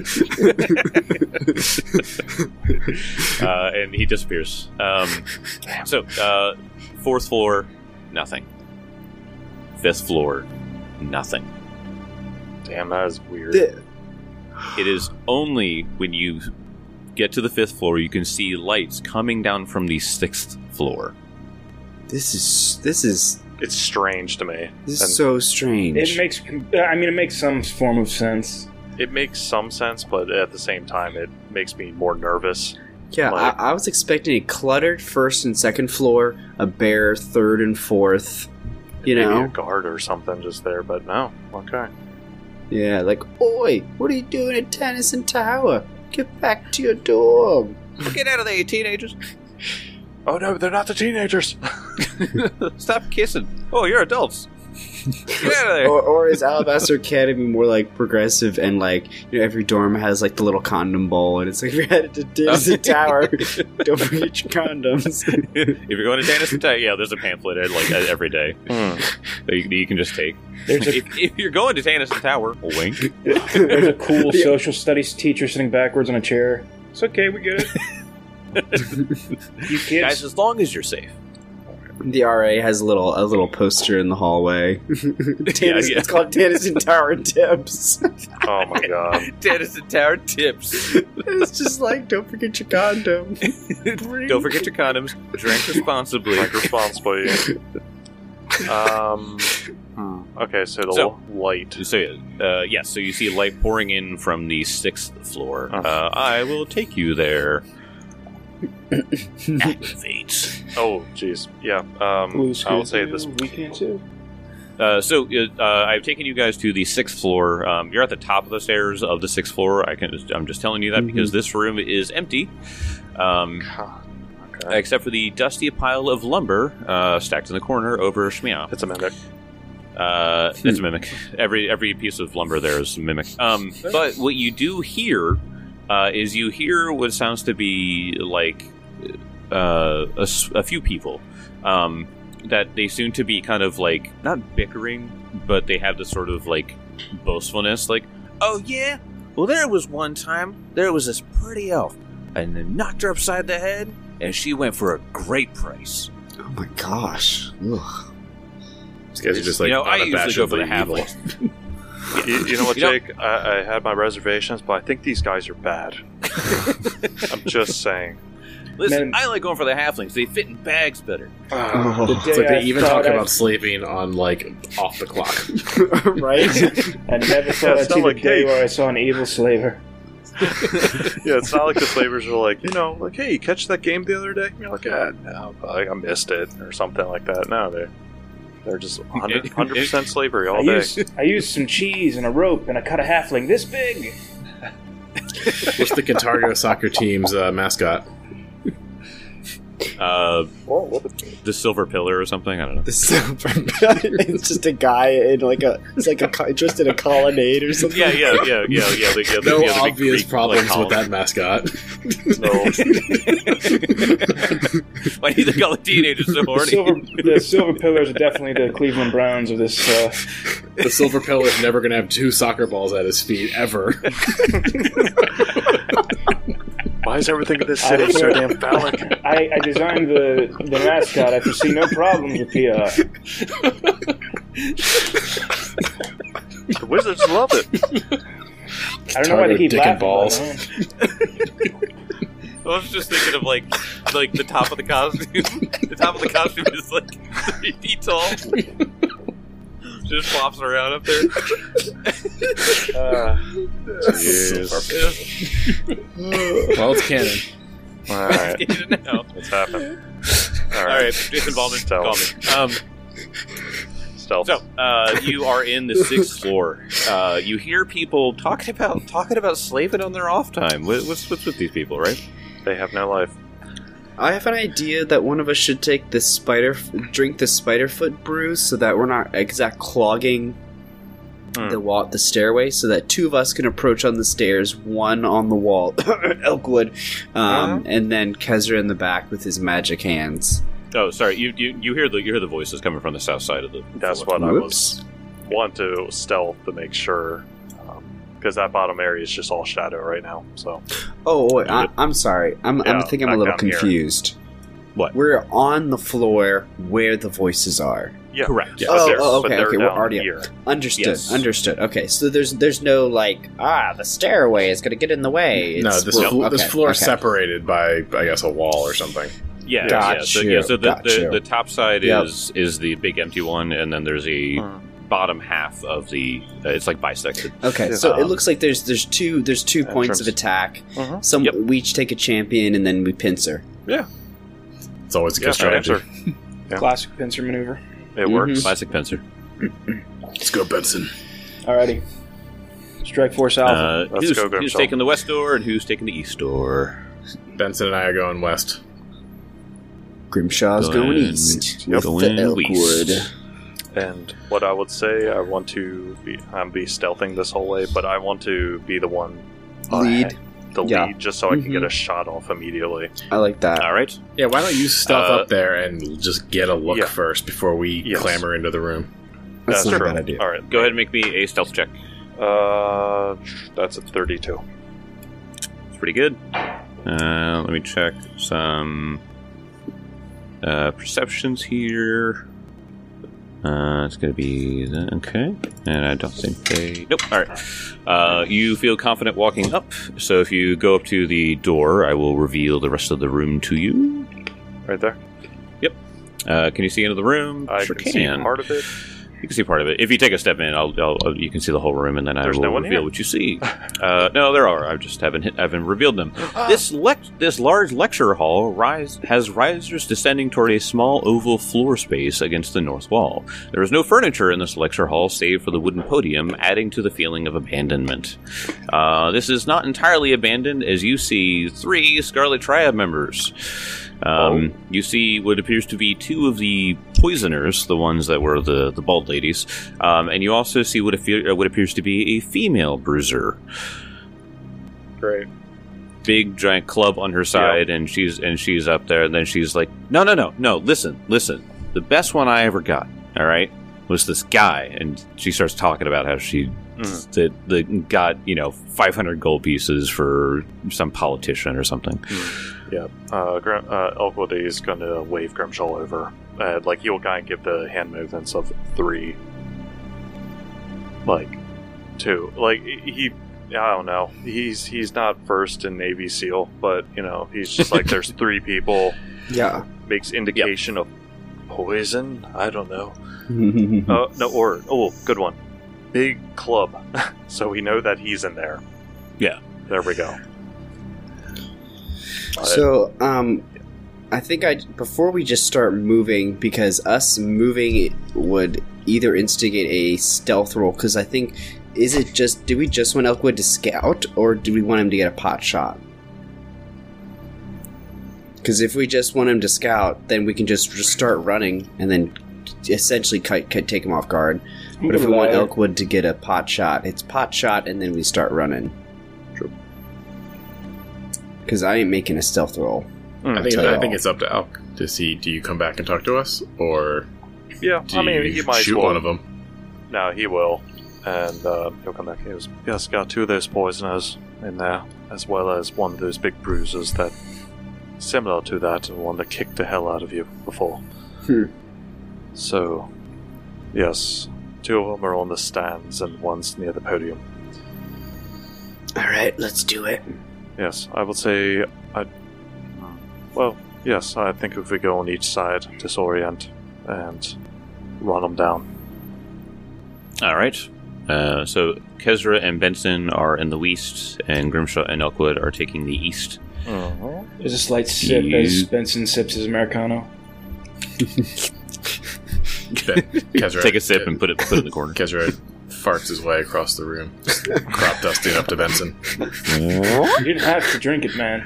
know?
And he disappears. So, 4th floor, nothing. 5th floor, nothing.
Damn, that is weird.
It is only when you get to the 5th floor you can see lights coming down from the 6th floor.
This is
It's strange to me.
so strange.
It makes some form of sense.
It makes some sense, but at the same time, it makes me more nervous.
Yeah,
Like-
I was expecting a cluttered 1st and 2nd floor, a bare 3rd and 4th. You
Maybe a
know?
guard or something just there, but no. Okay.
Yeah, like, oi, what are you doing at Tennyson Tower? Get back to your dorm.
Get out of there, you teenagers!
Oh no, they're not the teenagers.
Stop kissing! Oh, you're adults! Get out of there!
Or is Alabaster Academy more like progressive and like, you know, every dorm has like the little condom bowl and it's like, if you're headed to Tennyson Tower, don't forget your condoms.
If you're going to Tennyson Tower, yeah, there's a pamphlet every day that you can just take. If you're going to Tennyson Tower, wink.
There's a cool social studies teacher sitting backwards on a chair. It's okay, we get it. You kids.
Guys, as long as you're safe.
The RA has a little poster in the hallway.
Yeah.
It's called Tennyson Tower Tips.
Oh my god.
Tennyson Tower tips.
It's just like, don't forget your condom.
Don't forget your condoms. Drink responsibly.
Drink responsibly. Okay, so the light.
So yes, so you see light pouring in from the 6th floor. I will take you there. Activate.
Oh, jeez. Yeah. I'll say this.
We can too.
So I've taken you guys to the 6th floor. You're at the top of the stairs of the 6th floor. I'm just telling you that because this room is empty.
Okay.
Except for the dusty pile of lumber stacked in the corner over Shmiao.
It's a mimic.
It's a mimic. Every piece of lumber there is a mimic. But what you do hear is you hear what sounds to be like a few people that they seem to be kind of like not bickering, but they have this sort of like boastfulness, like, "Oh yeah, well there was one time there was this pretty elf, and then knocked her upside the head, and she went for a great price."
Oh my gosh. Ugh.
These guys are just like,
I usually go for the
evil.
halflings.
You know what, Jake? I had my reservations, but I think these guys are bad. I'm just saying.
Listen,
Man.
I like going for the halflings. They fit in bags better.
The
It's
day
like they
I
even
thought
talk
I-
about sleeping on like off the clock.
Right?
I never thought
it's
I'd see
not
the
like,
day
hey.
where I saw an evil slaver.
Yeah, it's not like the slavers are like, like, hey, you catch that game the other day? And you're like, no, I missed it, or something like that. No, they're just 100% slavery all day.
I used some cheese and a rope and I cut a halfling this big.
What's the Cantargo soccer team's mascot?
The silver pillar or something. I don't know.
The silver. It's just a guy in like just in a colonnade or something.
Yeah.
No obvious problems with that mascot.
Why do you think all the teenagers are so horny?
The silver pillars are definitely the Cleveland Browns of this.
The silver pillar is never going to have 2 soccer balls at his feet ever.
Why is everything in this city so damn phallic?
I designed the mascot. I foresee no problems with the.
The Wizards love it.
I don't know why they keep
Dick and
laughing.
balls.
I was just thinking of like the top of the costume. The top of the costume is like 3 feet tall. just flops around up there.
Well, it's canon.
All right.
Now.
What's happening?
All right. Jason Ballman, call me.
Stealth.
So, you are in the 6th floor. You hear people talking about slaving on their off time. What's with these people, right?
They have no life.
I have an idea that one of us should take the drink the Spiderfoot brew, so that we're not clogging the stairway, so that 2 of us can approach on the stairs, 1 on the wall, Elkwood, and then Kezra in the back with his magic hands.
Oh, sorry. You hear the voices coming from the south side of the.
That's
floor.
what I was want to stealth to make sure, because that bottom area is just all shadow right now. So.
Oh, wait, I'm sorry. I think I'm a little confused.
Here. What?
We're on the floor where the voices are.
Yeah,
correct.
Yeah.
Okay.
We're
already
here.
Understood.
Yes.
Understood. Okay, so there's no the stairway is gonna get in the way.
This floor is separated by, I guess, a wall or something.
Yeah,
Got
So the top side is the big empty one, and then there's a bottom half of the. It's like bisected.
Okay, so it looks like there's two points of attack. We each take a champion, and then we pincer.
Yeah,
it's always a good strategy.
Yeah.
Classic pincer maneuver.
It works.
Classic pincer.
Let's go, Benson.
Alrighty. Strike Force Alpha.
Let's go,
who's taking the west door and who's taking the east door?
Benson and I are going west.
Grimshaw's going east.
Yep.
Going
Going
Elkwood.
east.
And what I would say, I want to be stealthing this whole way, but I want to be the one
Lead.
lead, just so I can get a shot off immediately.
I like that.
All right.
Yeah, why don't you stealth up there and just get a look first before we clamber into the room?
That's not
true.
a bad idea.
All right,
Go ahead and make me a stealth check.
That's a 32.
It's pretty good. Let me check some perceptions here. It's going to be okay, and I don't think they. Nope. All right. You feel confident walking up, so if you go up to the door, I will reveal the rest of the room to you.
Right there.
Yep. Can you see into the room?
I
sure
can see part of it.
You can see part of it. If you take a step in, you can see the whole room, and then I will reveal what you see. No, there are. I just haven't revealed them. This large lecture hall has risers descending toward a small oval floor space against the north wall. There is no furniture in this lecture hall save for the wooden podium, adding to the feeling of abandonment. This is not entirely abandoned, as you see 3 Scarlet Triad members. You see what appears to be 2 of the poisoners, the ones that were the bald ladies, and you also see what appears to be a female bruiser.
Great.
Big giant club on her side, and she's up there, and then she's like, no, listen. The best one I ever got, all right, was this guy, and she starts talking about how she got 500 gold pieces for some politician or something.
Yeah, Elkwood is going to wave Grimshaw over. He'll kind of give the hand movements of 3. 2. I don't know. He's not first in Navy SEAL, but, he's just like, there's 3 people.
Yeah.
Makes indication of poison? I don't know. Good one. Big club. So we know that he's in there.
Yeah.
There we go.
So, I think before we just start moving, because us moving would either instigate a stealth roll, because I think, do we just want Elkwood to scout, or do we want him to get a pot shot? Because if we just want him to scout, then we can just start running, and then essentially take him off guard. But if we want Elkwood to get a pot shot, it's pot shot, and then we start running. Because I ain't making a stealth roll.
I think it's up to Elk to see. Do you come back and talk to us, or
he might
shoot one of them?
No, he will, and he'll come back. He goes, "Yes, got 2 of those poisoners in there, as well as one of those big bruisers that similar to that, and one that kicked the hell out of you before." So, yes, 2 of them are on the stands, and one's near the podium.
All right, let's do it.
Yes, I would say yes, I think if we go on each side, disorient, and run them down.
All right. So Kezra and Benson are in the west, and Grimshaw and Elkwood are taking the east.
There's a slight sip as Benson sips his Americano.
Kezra,
Take a sip and put it in the corner.
Kezra farts his way across the room, crop dusting up to Benson.
You didn't have to drink it, man.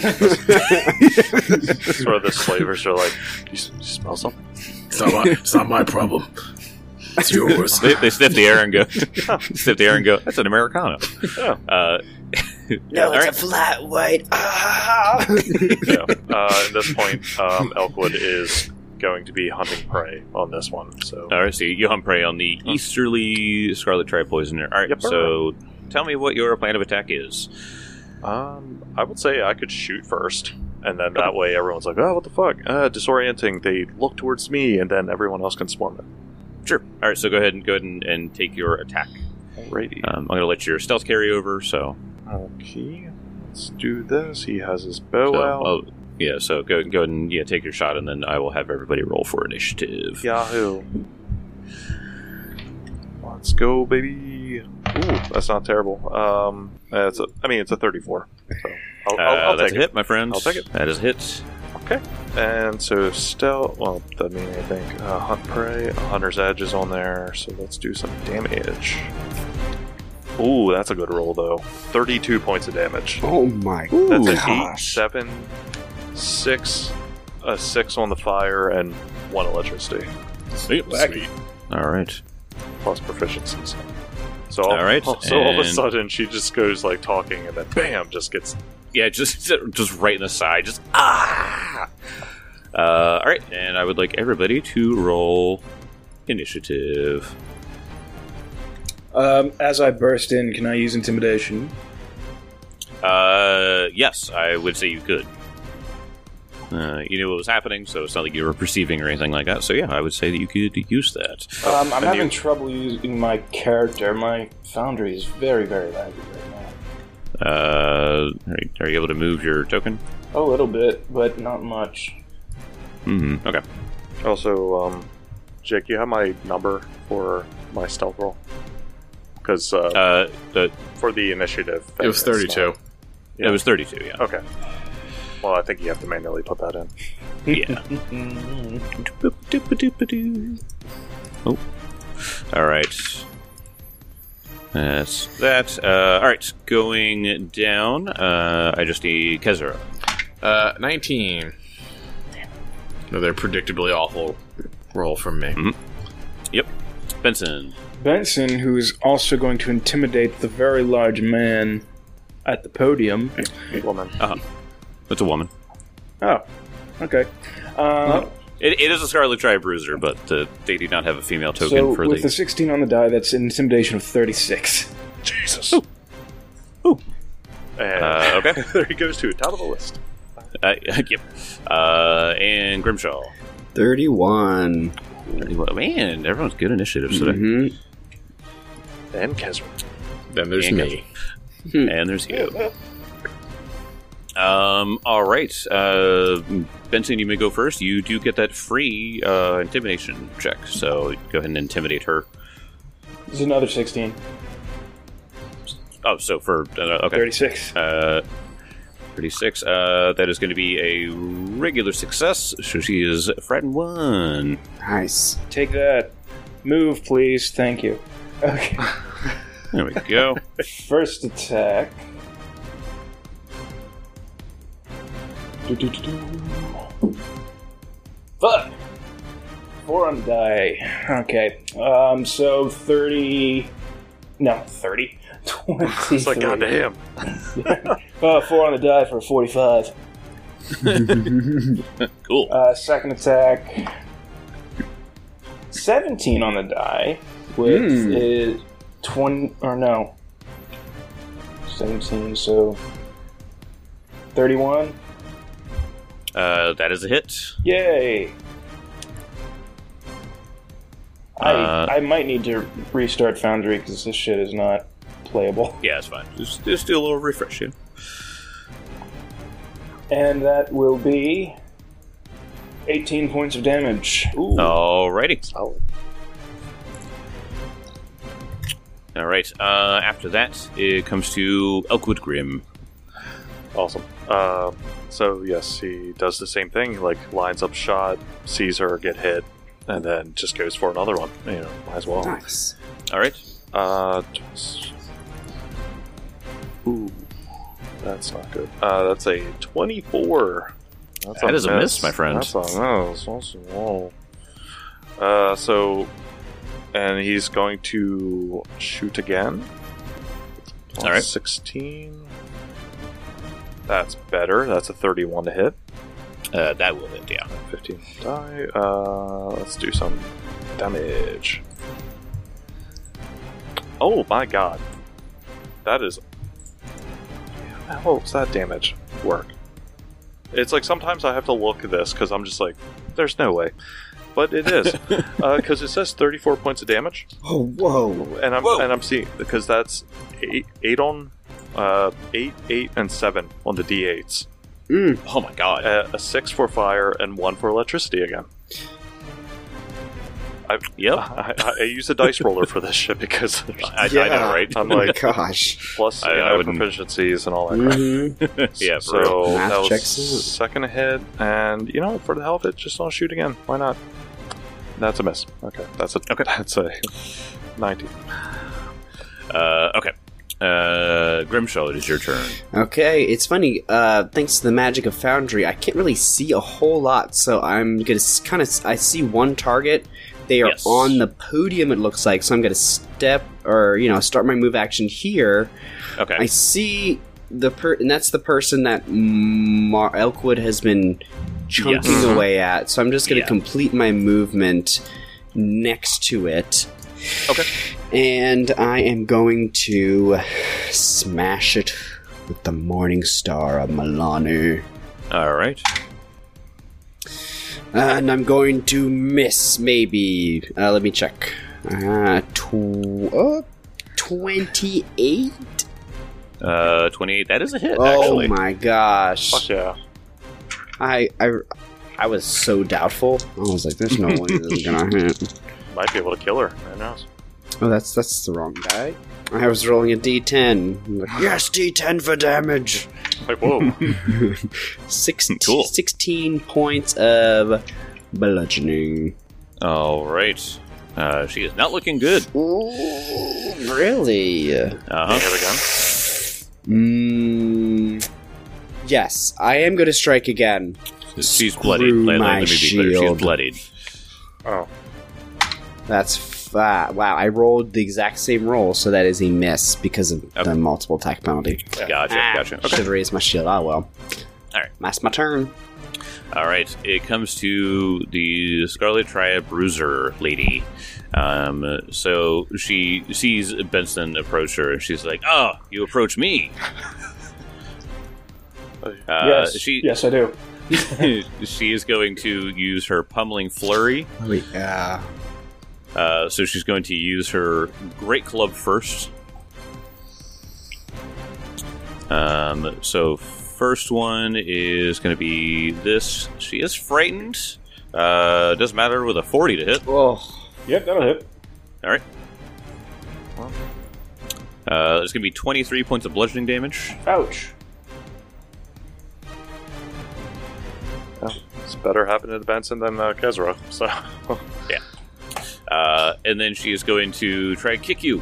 That's where the slavers are like, you smell something?
It's not my problem. It's yours.
They sniff the air and go. That's an Americano.
Oh.
No, it's a flat white.
At this point, Elkwood is going to be hunting prey on this one. So,
all right, so you hunt prey on the easterly Scarlet Tri-Poisoner. All right, so tell me what your plan of attack is.
I would say I could shoot first, and then that way everyone's like, "Oh, what the fuck?" Disorienting. They look towards me, and then everyone else can swarm it.
Sure. All right, so go ahead and take your attack.
Alrighty.
I'm going to let your stealth carry over. So
okay, let's do this. He has his bow out.
Yeah, so go ahead and take your shot, and then I will have everybody roll for initiative.
Yahoo! Let's go, baby. Ooh, that's not terrible. It's a 34. So I'll
that's
take
a hit, my friend.
I'll take it.
That is a hit.
Okay. And so stealth. Well, that means I think hunt prey. A hunter's edge is on there. So let's do some damage. Ooh, that's a good roll though. 32 points of damage.
Oh my
That's an
gosh.
8, 7, 6, a 6 on the fire, and 1 electricity.
Sweet. All right.
Plus proficiencies. So
All right,
So all of a
and-
sudden she just goes like talking, and then bam, just gets.
Yeah, just right in the side. Just ah. All right, and I would like everybody to roll initiative.
As I burst in, can I use intimidation?
Yes, I would say you could. You knew what was happening, so it's not like you were perceiving or anything like that. So yeah, I would say that you could use that.
I'm having trouble using my character. My foundry is very, very laggy right now.
Are you able to move your token?
A little bit, but not much.
Mm-hmm. Okay.
Also, Jake, you have my number for my stealth roll? Because for the initiative,
It was 32.
It was 32. Yeah.
Okay. Well, I think you have to manually put that in.
Yeah. Oh. All right. That's that. All right. Going down. I just need Kezra.
19. Another predictably awful roll from me.
Mm-hmm. Yep. Benson.
Benson, who is also going to intimidate the very large man at the podium.
Woman.
That's a woman.
Oh, okay.
It is a Scarlet Tri-Bruiser, but they do not have a female token
So
for
with the 16 on the die, that's an intimidation of 36.
Jesus.
Ooh.
And
Okay.
there he goes to top of the list.
Yep. And Grimshaw.
31.
Man, everyone's good initiatives today.
Mm-hmm.
And Kezra.
Then there's
And
me.
And there's you. All right. Benson, you may go first. You do get that free intimidation check, so go ahead and intimidate her.
This is another 16.
Oh, so for okay,
36.
36. That is going to be a regular success. So she is frightened 1.
Nice.
Take that. Move, please. Thank you. Okay.
There we go.
First attack. Fuck! 4 on the die. Okay. So 30. No, 30. 23.
It's like, goddamn.
4 on the die for 45.
Cool.
Second attack. 17 on the die. With 20. Or no. 17, so. 31.
That is a hit.
Yay! I might need to restart Foundry because this shit is not playable.
Yeah, it's fine. Just do a little refresh, yeah.
And that will be 18 points of damage.
Ooh.
Alrighty.
Solid.
All right. After that, it comes to Elkwood Grim.
Awesome. So yes, he does the same thing. He lines up shot, sees her get hit, and then just goes for another one. Might as well.
Nice.
All right.
Ooh, that's not good. That's a 24.
That is a miss, my friend.
That's a miss. Whoa. And he's going to shoot again.
All right.
16. That's better. That's a 31 to hit.
That will hit, yeah.
15 die. Let's do some damage. Oh my god. That is... How does that damage work? It's like sometimes I have to look at this because I'm just like, there's no way. But it is. Because it says 34 points of damage.
Oh, whoa.
And I'm seeing... Because that's 8 on... 8, 8, and 7 on the D8s.
Oh my god.
A 6 for fire and 1 for electricity again. I use a dice roller for this shit because
I know, right?
I'm like,
gosh.
plus proficiencies and all that crap.
Yeah,
so
Math
that was
checks out.
second hit, and for the hell of it, just don't shoot again. Why not? That's a miss. Okay, that's a 19.
Okay. Grimshaw, it is your turn.
Okay, it's funny. Thanks to the magic of Foundry, I can't really see a whole lot, so I'm gonna I see one target. They are on the podium, it looks like, so I'm gonna start my move action here.
Okay.
I see and that's the person that Elkwood has been chunking away at, so I'm just gonna complete my movement next to it.
Okay.
And I am going to smash it with the Morning Star of Milani.
All right.
And I'm going to miss, maybe. Let me check. 28?
28. That is a hit,
Oh
actually.
my gosh.
Fuck yeah.
I was so doubtful. I was like, there's no way this is gonna hit.
Might be able to kill her. Who knows?
Oh, that's the wrong guy. I was rolling a D10. I'm like, yes, D10 for damage.
Like, whoa.
16 points of bludgeoning.
All right. She is not looking good.
Ooh, really?
Uh-huh.
Hit again?
Yes, I am going to strike again.
She's bloodied. Let me be clear. She's
shield.
bloodied.
Oh.
That's wow, I rolled the exact same roll, so that is a miss because of the multiple attack penalty.
Gotcha.
Should have raised my shield. Oh well.
Alright.
That's my turn.
Alright, it comes to the Scarlet Triad Bruiser lady. So she sees Benson approach her, and she's like, "Oh, you approach me."
Yes, I do.
She is going to use her Pummeling Flurry.
Oh, yeah.
So she's going to use her Great Club first. So first one is going to be this. She is frightened. Doesn't matter with a 40 to hit.
Oh.
Yep, that'll hit.
All right. There's going to be 23 points of bludgeoning damage.
Ouch.
It's better happening to Benson than Kezra, so...
Yeah. And then she is going to try to kick you.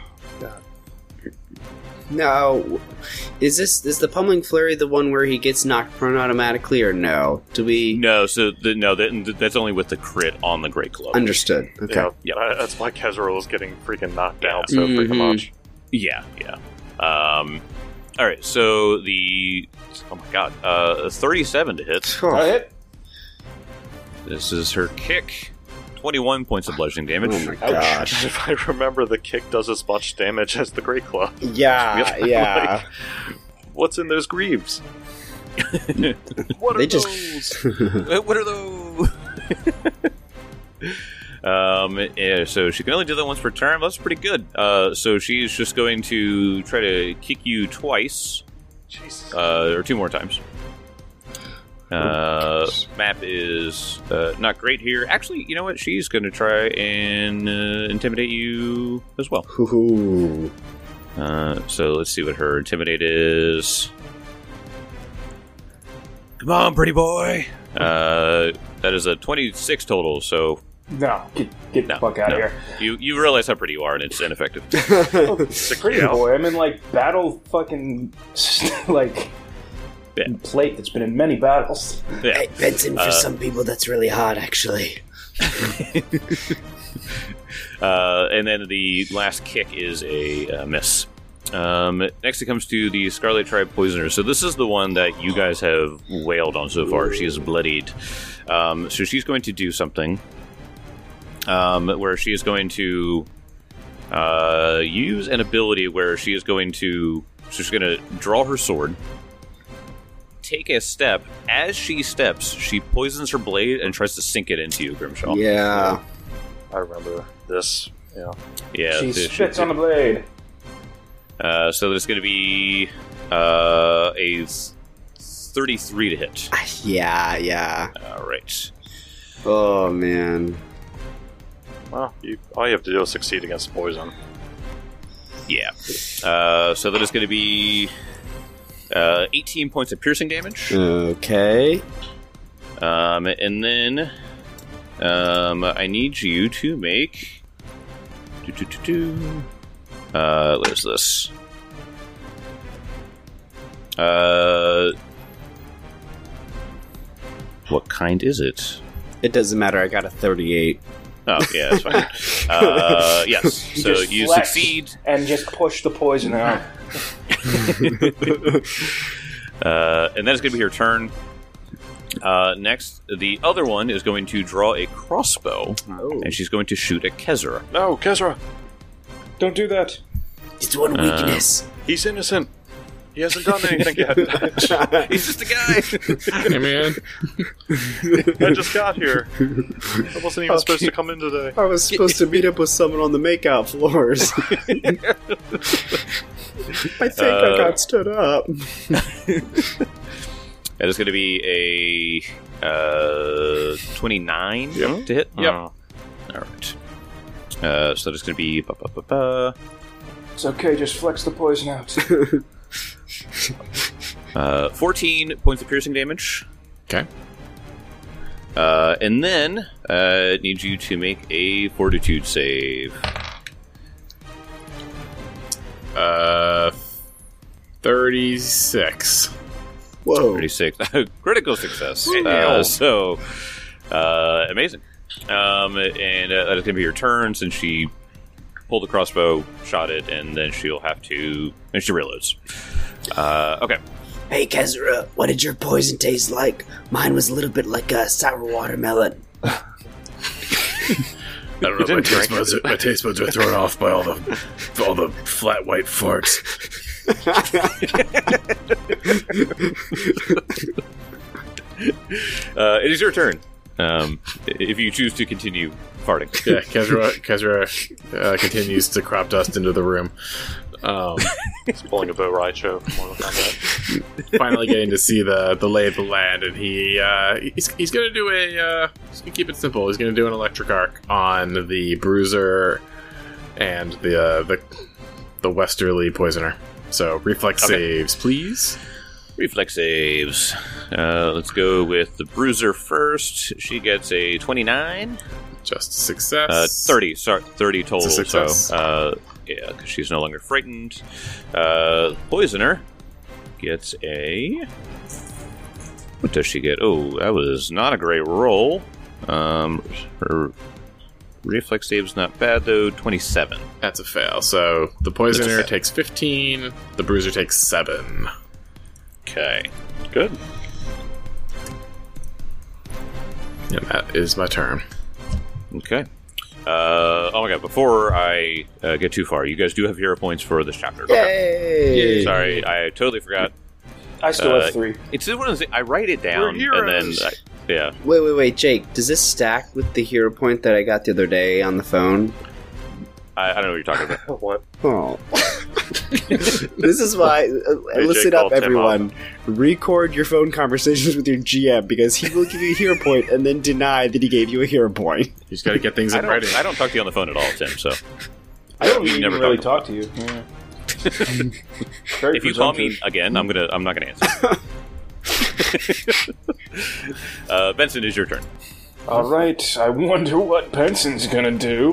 No. Is the Pummeling Flurry the one where he gets knocked prone automatically, or no? Do we...
No, that's only with the crit on the Great Club.
Understood. Okay.
Yeah, that's why Kezra was getting freaking knocked down so freaking much.
Yeah. Alright, so the... Oh my god. 37 to hit.
That'll hit.
This is her kick. 21 points of bludgeoning damage.
Oh my gosh.
If I remember, the kick does as much damage as the Great Club.
Yeah, yeah.
What's in those greaves?
What
They
are
just-
those? What are those? Yeah, so she can only do that once per turn. That's pretty good. So she's just going to try to kick you twice.
Jesus.
Or 2 more times. Map is not great here. Actually, you know what? She's going to try and intimidate you as well.
Ooh.
So let's see what her intimidate is. Come on, pretty boy. That is a 26 total, so...
No, get the fuck out of here.
You realize how pretty you are, and it's ineffective.
It's a pretty boy. I'm in, battle fucking, plate that's been in many battles.
Yeah.
Hey, Benson, for some people, that's really hot, actually.
And then the last kick is a miss. Next it comes to the Scarlet Tribe Poisoner. So this is the one that you guys have wailed on so far. She is bloodied. So she's going to do something where she is going to use an ability where she is going to... So she's going to draw her sword, take a step. As she steps, she poisons her blade and tries to sink it into you, Grimshaw.
Yeah.
I remember this. Yeah.
She spits on the blade.
So there's going to be a 33 to hit.
Yeah.
All right.
Oh, man.
Well, all you have to do is succeed against poison.
Yeah. So that is going to be 18 points of piercing damage.
Okay.
And then I need you to make... what is this? What kind is it?
It doesn't matter. I got a 38.
Oh, yeah, that's fine. Yes. So you succeed.
And just push the poison out.
And that is going to be her turn. Next, the other one is going to draw a crossbow.
Oh.
And she's going to shoot at Kezra.
No, Kezra!
Don't do that.
It's one weakness.
He's innocent. He hasn't done anything yet.
He's just a guy.
Hey, man.
I just got here. I wasn't even supposed to come in today.
I was supposed to meet up with someone on the makeout floors. I think I got stood up.
That is going to be a 29 to hit.
Yep.
All right. So there's going to be...
It's okay, just flex the poison out.
14 points of piercing damage.
Okay.
And then I need you to make a fortitude save.
36.
Whoa.
36. Critical success. Amazing. And that is going to be your turn since she pulled the crossbow, shot it, and then she'll have to... And she reloads. Okay.
Hey, Kezra, what did your poison taste like? Mine was a little bit like a sour watermelon.
I don't know. My taste buds are thrown off by all the flat white farts.
It is your turn. If you choose to continue farting.
Yeah, Kezra continues to crop dust into the room.
He's pulling a Bo Ride show from Mortal Kombat.
Finally getting to see the lay of the land, and he's going to do he's going to keep it simple. He's going to do an electric arc on the bruiser and the westerly poisoner. So reflex saves, please.
Reflex saves. Let's go with the bruiser first. She gets a 29.
Just a success.
30. Sorry, 30 total.
It's a success.
So, yeah, because she's no longer frightened. Poisoner gets a... What does she get? Oh, that was not a great roll. Her reflex save's not bad, though. 27.
That's a fail. So the poisoner takes 15. The bruiser takes 7.
Okay.
Good.
And that is my turn.
Okay. Oh my god, before I get too far, you guys do have hero points for this chapter.
Yay!
Sorry, I totally forgot.
I still have 3.
It's one of those things, I write it down, and then... yeah.
Wait, Jake, does this stack with the hero point that I got the other day on the phone?
I don't know what you're talking about.
What?
Oh. This is why, listen up, everyone. Record your phone conversations with your GM because he will give you a hero point and then deny that he gave you a hero point.
You just got to get things in writing.
I don't talk to you on the phone at all, Tim. So
I don't even really talk to you. Yeah.
If you call me again, I'm not gonna answer. Benson, is your turn.
All right. I wonder what Benson's gonna do.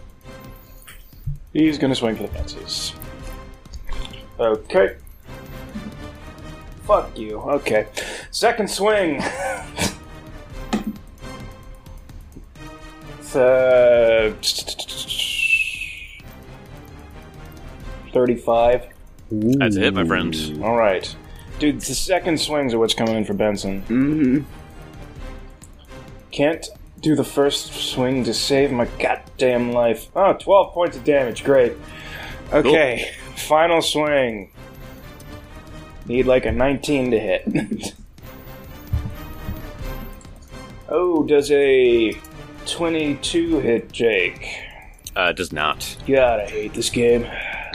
He's gonna swing for the fences. Okay. Fuck you. Okay. Second swing. 35.
That's a hit, my friend.
All right. Dude, the second swings are what's coming in for Benson.
Mm-hmm.
Can't do the first swing to save my goddamn life. Oh, 12 points of damage. Great. Okay. Cool. Final swing. Need like a 19 to hit. Oh, does a 22 hit Jake?
Does not.
God, I hate this game.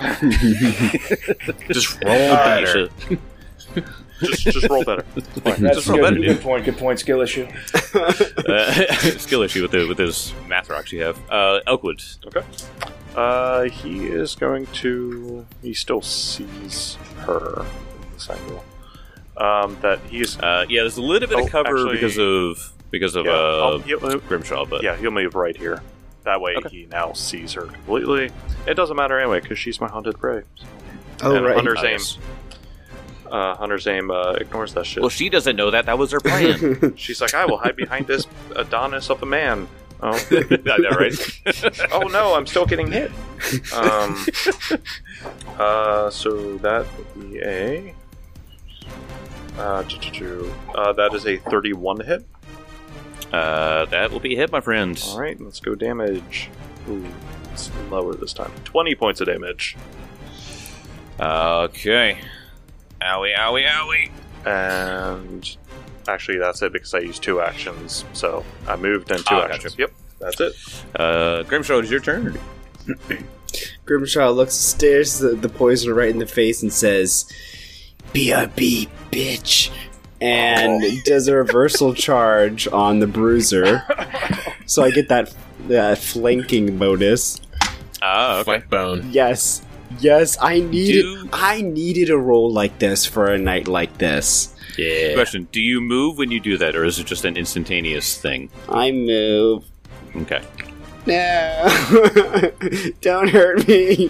Just roll better.
Just roll better.
That's
roll better,
good point. Good point. Skill issue.
Skill issue with those math rocks you have. Elkwood.
Okay. He is going to. He still sees her. This angle. That he's.
There's a little bit of cover
actually,
because of Grimshaw, but
yeah, he'll move right here. That way, he now sees her completely. It doesn't matter anyway because she's my hunted prey.
Oh,
and
right.
Hunter's aim ignores that shit.
Well, she doesn't know that. That was her plan.
She's like, I will hide behind this Adonis of a man. Oh,
I know, right?
Oh no, I'm still getting hit. So that would be a. That is a 31 hit.
That will be a hit, my friend.
All right, let's go damage. Ooh, it's lower this time. 20 points of damage.
Okay. Owie, owie, owie.
And actually, that's it because I used 2 actions. So I moved and 2 actions.
Gotcha.
Yep, that's it.
Grimshaw, it's your turn.
Grimshaw stares the poisoner right in the face and says, BRB, bitch. And does a reversal charge on the bruiser. So I get that flanking bonus.
Okay.
Flank bone.
Yes, I needed a roll like this for a night like this.
Yeah. Question: do you move when you do that, or is it just an instantaneous thing?
I move.
Okay.
No, don't hurt me.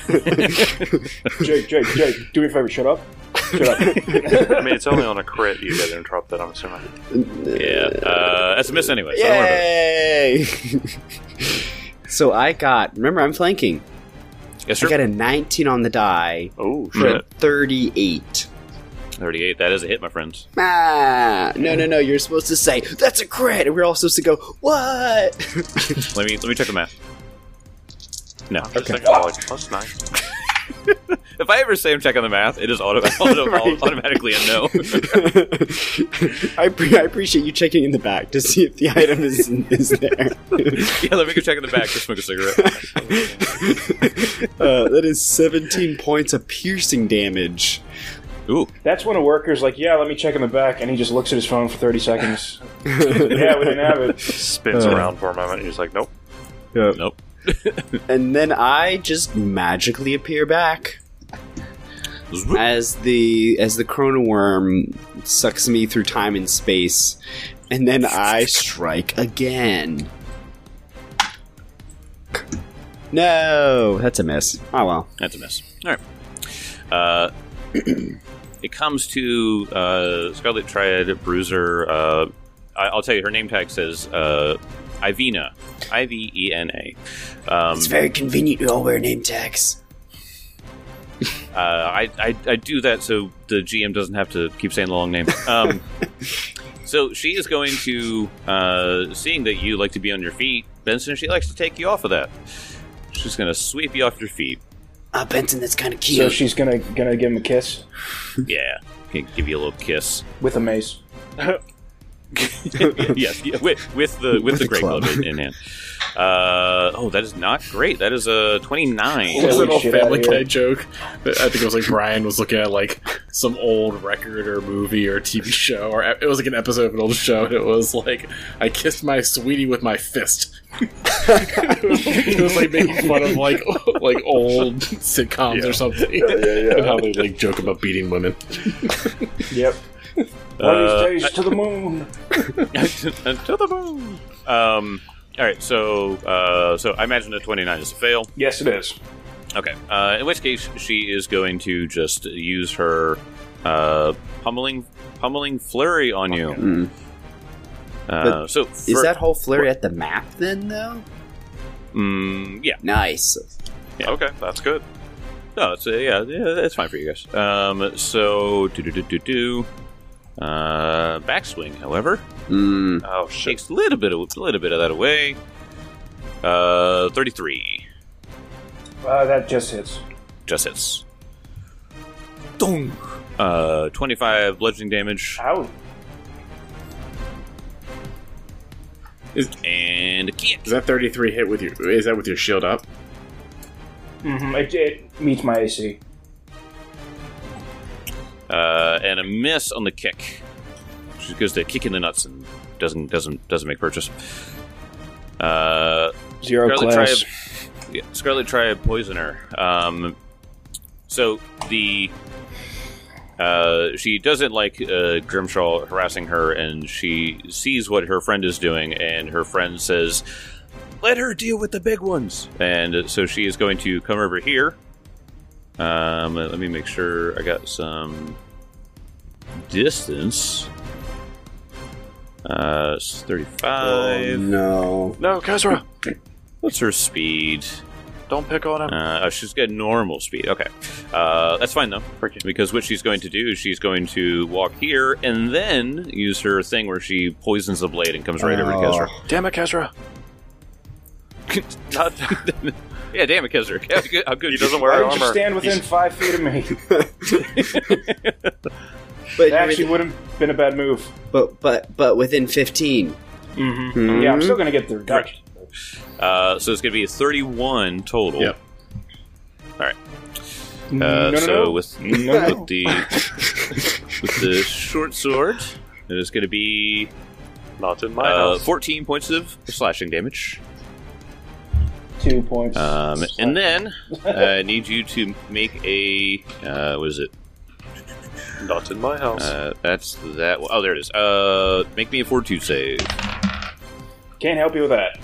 Jake, do me a favor, shut up.
I mean, it's only on a crit you get interrupted, I'm assuming.
Yeah, that's a miss anyway. So
Yay! So I got. Remember, I'm flanking.
Yes, sir.
I got a 19 on the die.
Oh,
For
shit.
38.
38. That is a hit, my friends.
No. You're supposed to say that's a crit, and we're all supposed to go what?
Let me check the math. No.
I'm just thinking, like, plus 9.
If I ever say I'm checking the math, it is automatically a no.
I appreciate you checking in the back to see if the item is there.
Yeah, let me go check in the back to smoke a cigarette.
That is 17 points of piercing damage.
Ooh.
That's when a worker's like, yeah, let me check in the back, and he just looks at his phone for 30 seconds. Yeah, we didn't have it.
Spins around for a moment, and he's like, nope.
Nope.
And then I just magically appear back. As the Chrono Worm sucks me through time and space, and then I strike again. No, that's a miss. Oh well,
that's a miss. All right. It comes to Scarlet Triad Bruiser. I'll tell you, her name tag says Ivena, Ivena.
It's very convenient you all wear name tags.
I do that so the GM doesn't have to keep saying the long name. So she is going to, seeing that you like to be on your feet, Benson, she likes to take you off of that. She's going to sweep you off your feet.
Benson, that's kind of cute.
So she's gonna give him a kiss?
Yeah, give you a little kiss.
With a mace.
Yes, with the great club in hand. That is not great. That is a 29.
It was an old
shit
Family
outta here.
Guy joke. I think it was like Brian was looking at like some old record or movie or TV show, or it was like an episode of an old show, and it was like, I kissed my sweetie with my fist. it was like making fun of like old sitcoms or something, and how they like joke about beating women.
Yep. One of these days to the moon.
To the moon. All right, so I imagine a 29 is a fail.
Yes, it is.
Okay. In which case, she is going to just use her pummeling flurry on you.
But is that whole flurry at the map then, though?
Yeah.
Nice.
Yeah.
Okay, that's good.
No, it's that's fine for you guys. So backswing, however,
Oh shit!
takes a little bit of that away. 33
That just hits.
just hits. Dong. 25 bludgeoning damage
Ow.
and a kick.
Is that 33 hit with your? Is that with your shield up?
Mm-hmm. It meets my AC.
And a miss on the kick. She goes to kick in the nuts and doesn't make purchase.
Zero class.
Scarlet Triad Poisoner. So the she doesn't like Grimshaw harassing her, and she sees what her friend is doing, and her friend says, "Let her deal with the big ones." And so she is going to come over here. Let me make sure I got some distance. 35.
Oh, no.
No, Kezra,
What's her speed?
don't pick on him.
She's got normal speed. Okay. That's fine, though. Because what she's going to do is she's going to walk here and then use her thing where she poisons the blade and comes right over to Kezra.
Damn it, Kezra!
Yeah, damn it, Kezra. How good
He doesn't
Why
wear
didn't you
armor.
stand within 5 feet of me?
But
That actually wouldn't have been a bad move.
but within 15.
Mm-hmm. Yeah, I'm still going to get the reduction.
So it's going to be a 31 total.
Yep.
All right.
No.
So with
No.
with the short sword, it is going to be
Not in my house.
14 points of slashing damage.
2 points.
And then I need you to make a what is it?
Not in my house.
That's that. Oh, there it is. Make me a fortitude save.
Can't help you with that.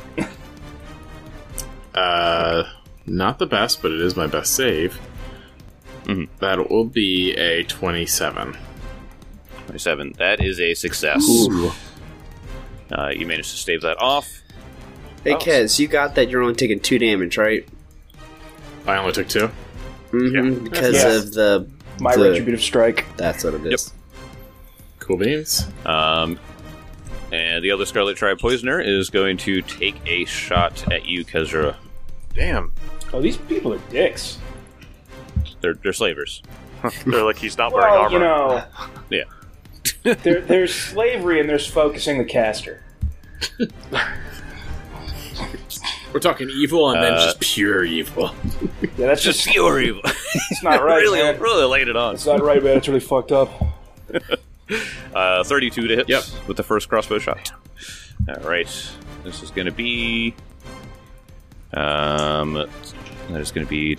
Not the best, but it is my best save. That will be a 27.
27. That is a success.
Ooh.
You managed to stave that off.
Hey, Kez, you got that you're only taking 2 damage, right?
I only took 2.
Mm-hmm. Because
Yeah.
of the...
My retributive strike.
That's what it is.
Cool beans.
And the other Scarlet Tribe Poisoner is going to take a shot at you, Kezra.
Damn.
Oh, these people are dicks.
They're slavers.
They're like, he's not wearing
Well,
armor.
you know,
Yeah.
there's slavery and there's focusing the caster.
We're talking evil and then just pure evil.
Yeah, that's just
pure evil.
it's not right,
really,
man.
really laid it on.
It's not right, man. It's really fucked up.
32 to hit.
Yep.
With the first crossbow shot. All right. This is going to be. That is going to be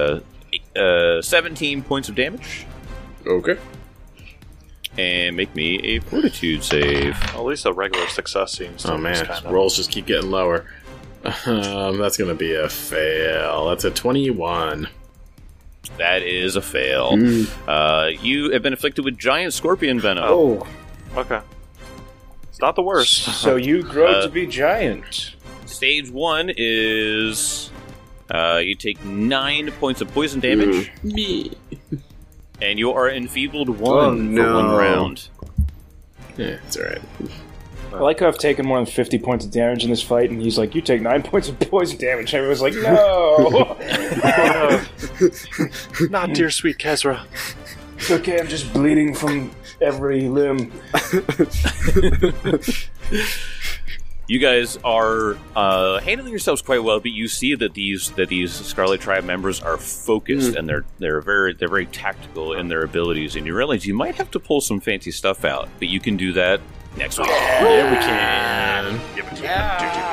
17 points of damage,
Okay.
and make me a fortitude save.
At least a regular success seems to
Oh man,
kind of...
rolls just keep getting lower. That's gonna be a fail. That's a 21.
That is a fail. You have been afflicted with giant scorpion venom.
Oh.
Okay. It's not the worst.
So you grow to be giant.
Stage 1 is you take 9 points of poison damage,
Me.
and you are enfeebled 1
Oh,
for
no.
1 round.
Yeah, it's alright.
I like how I've taken more than 50 points of damage in this fight, and he's like, you take 9 points of poison damage. Everyone's like, no!
Not dear sweet Kezra.
It's okay, I'm just bleeding from every limb.
You guys are handling yourselves quite well, but you see that these Scarlet Tribe members are focused and they're very tactical in their abilities, and you realize you might have to pull some fancy stuff out, but you can do that next week.
Yeah, we can.
Give it to me.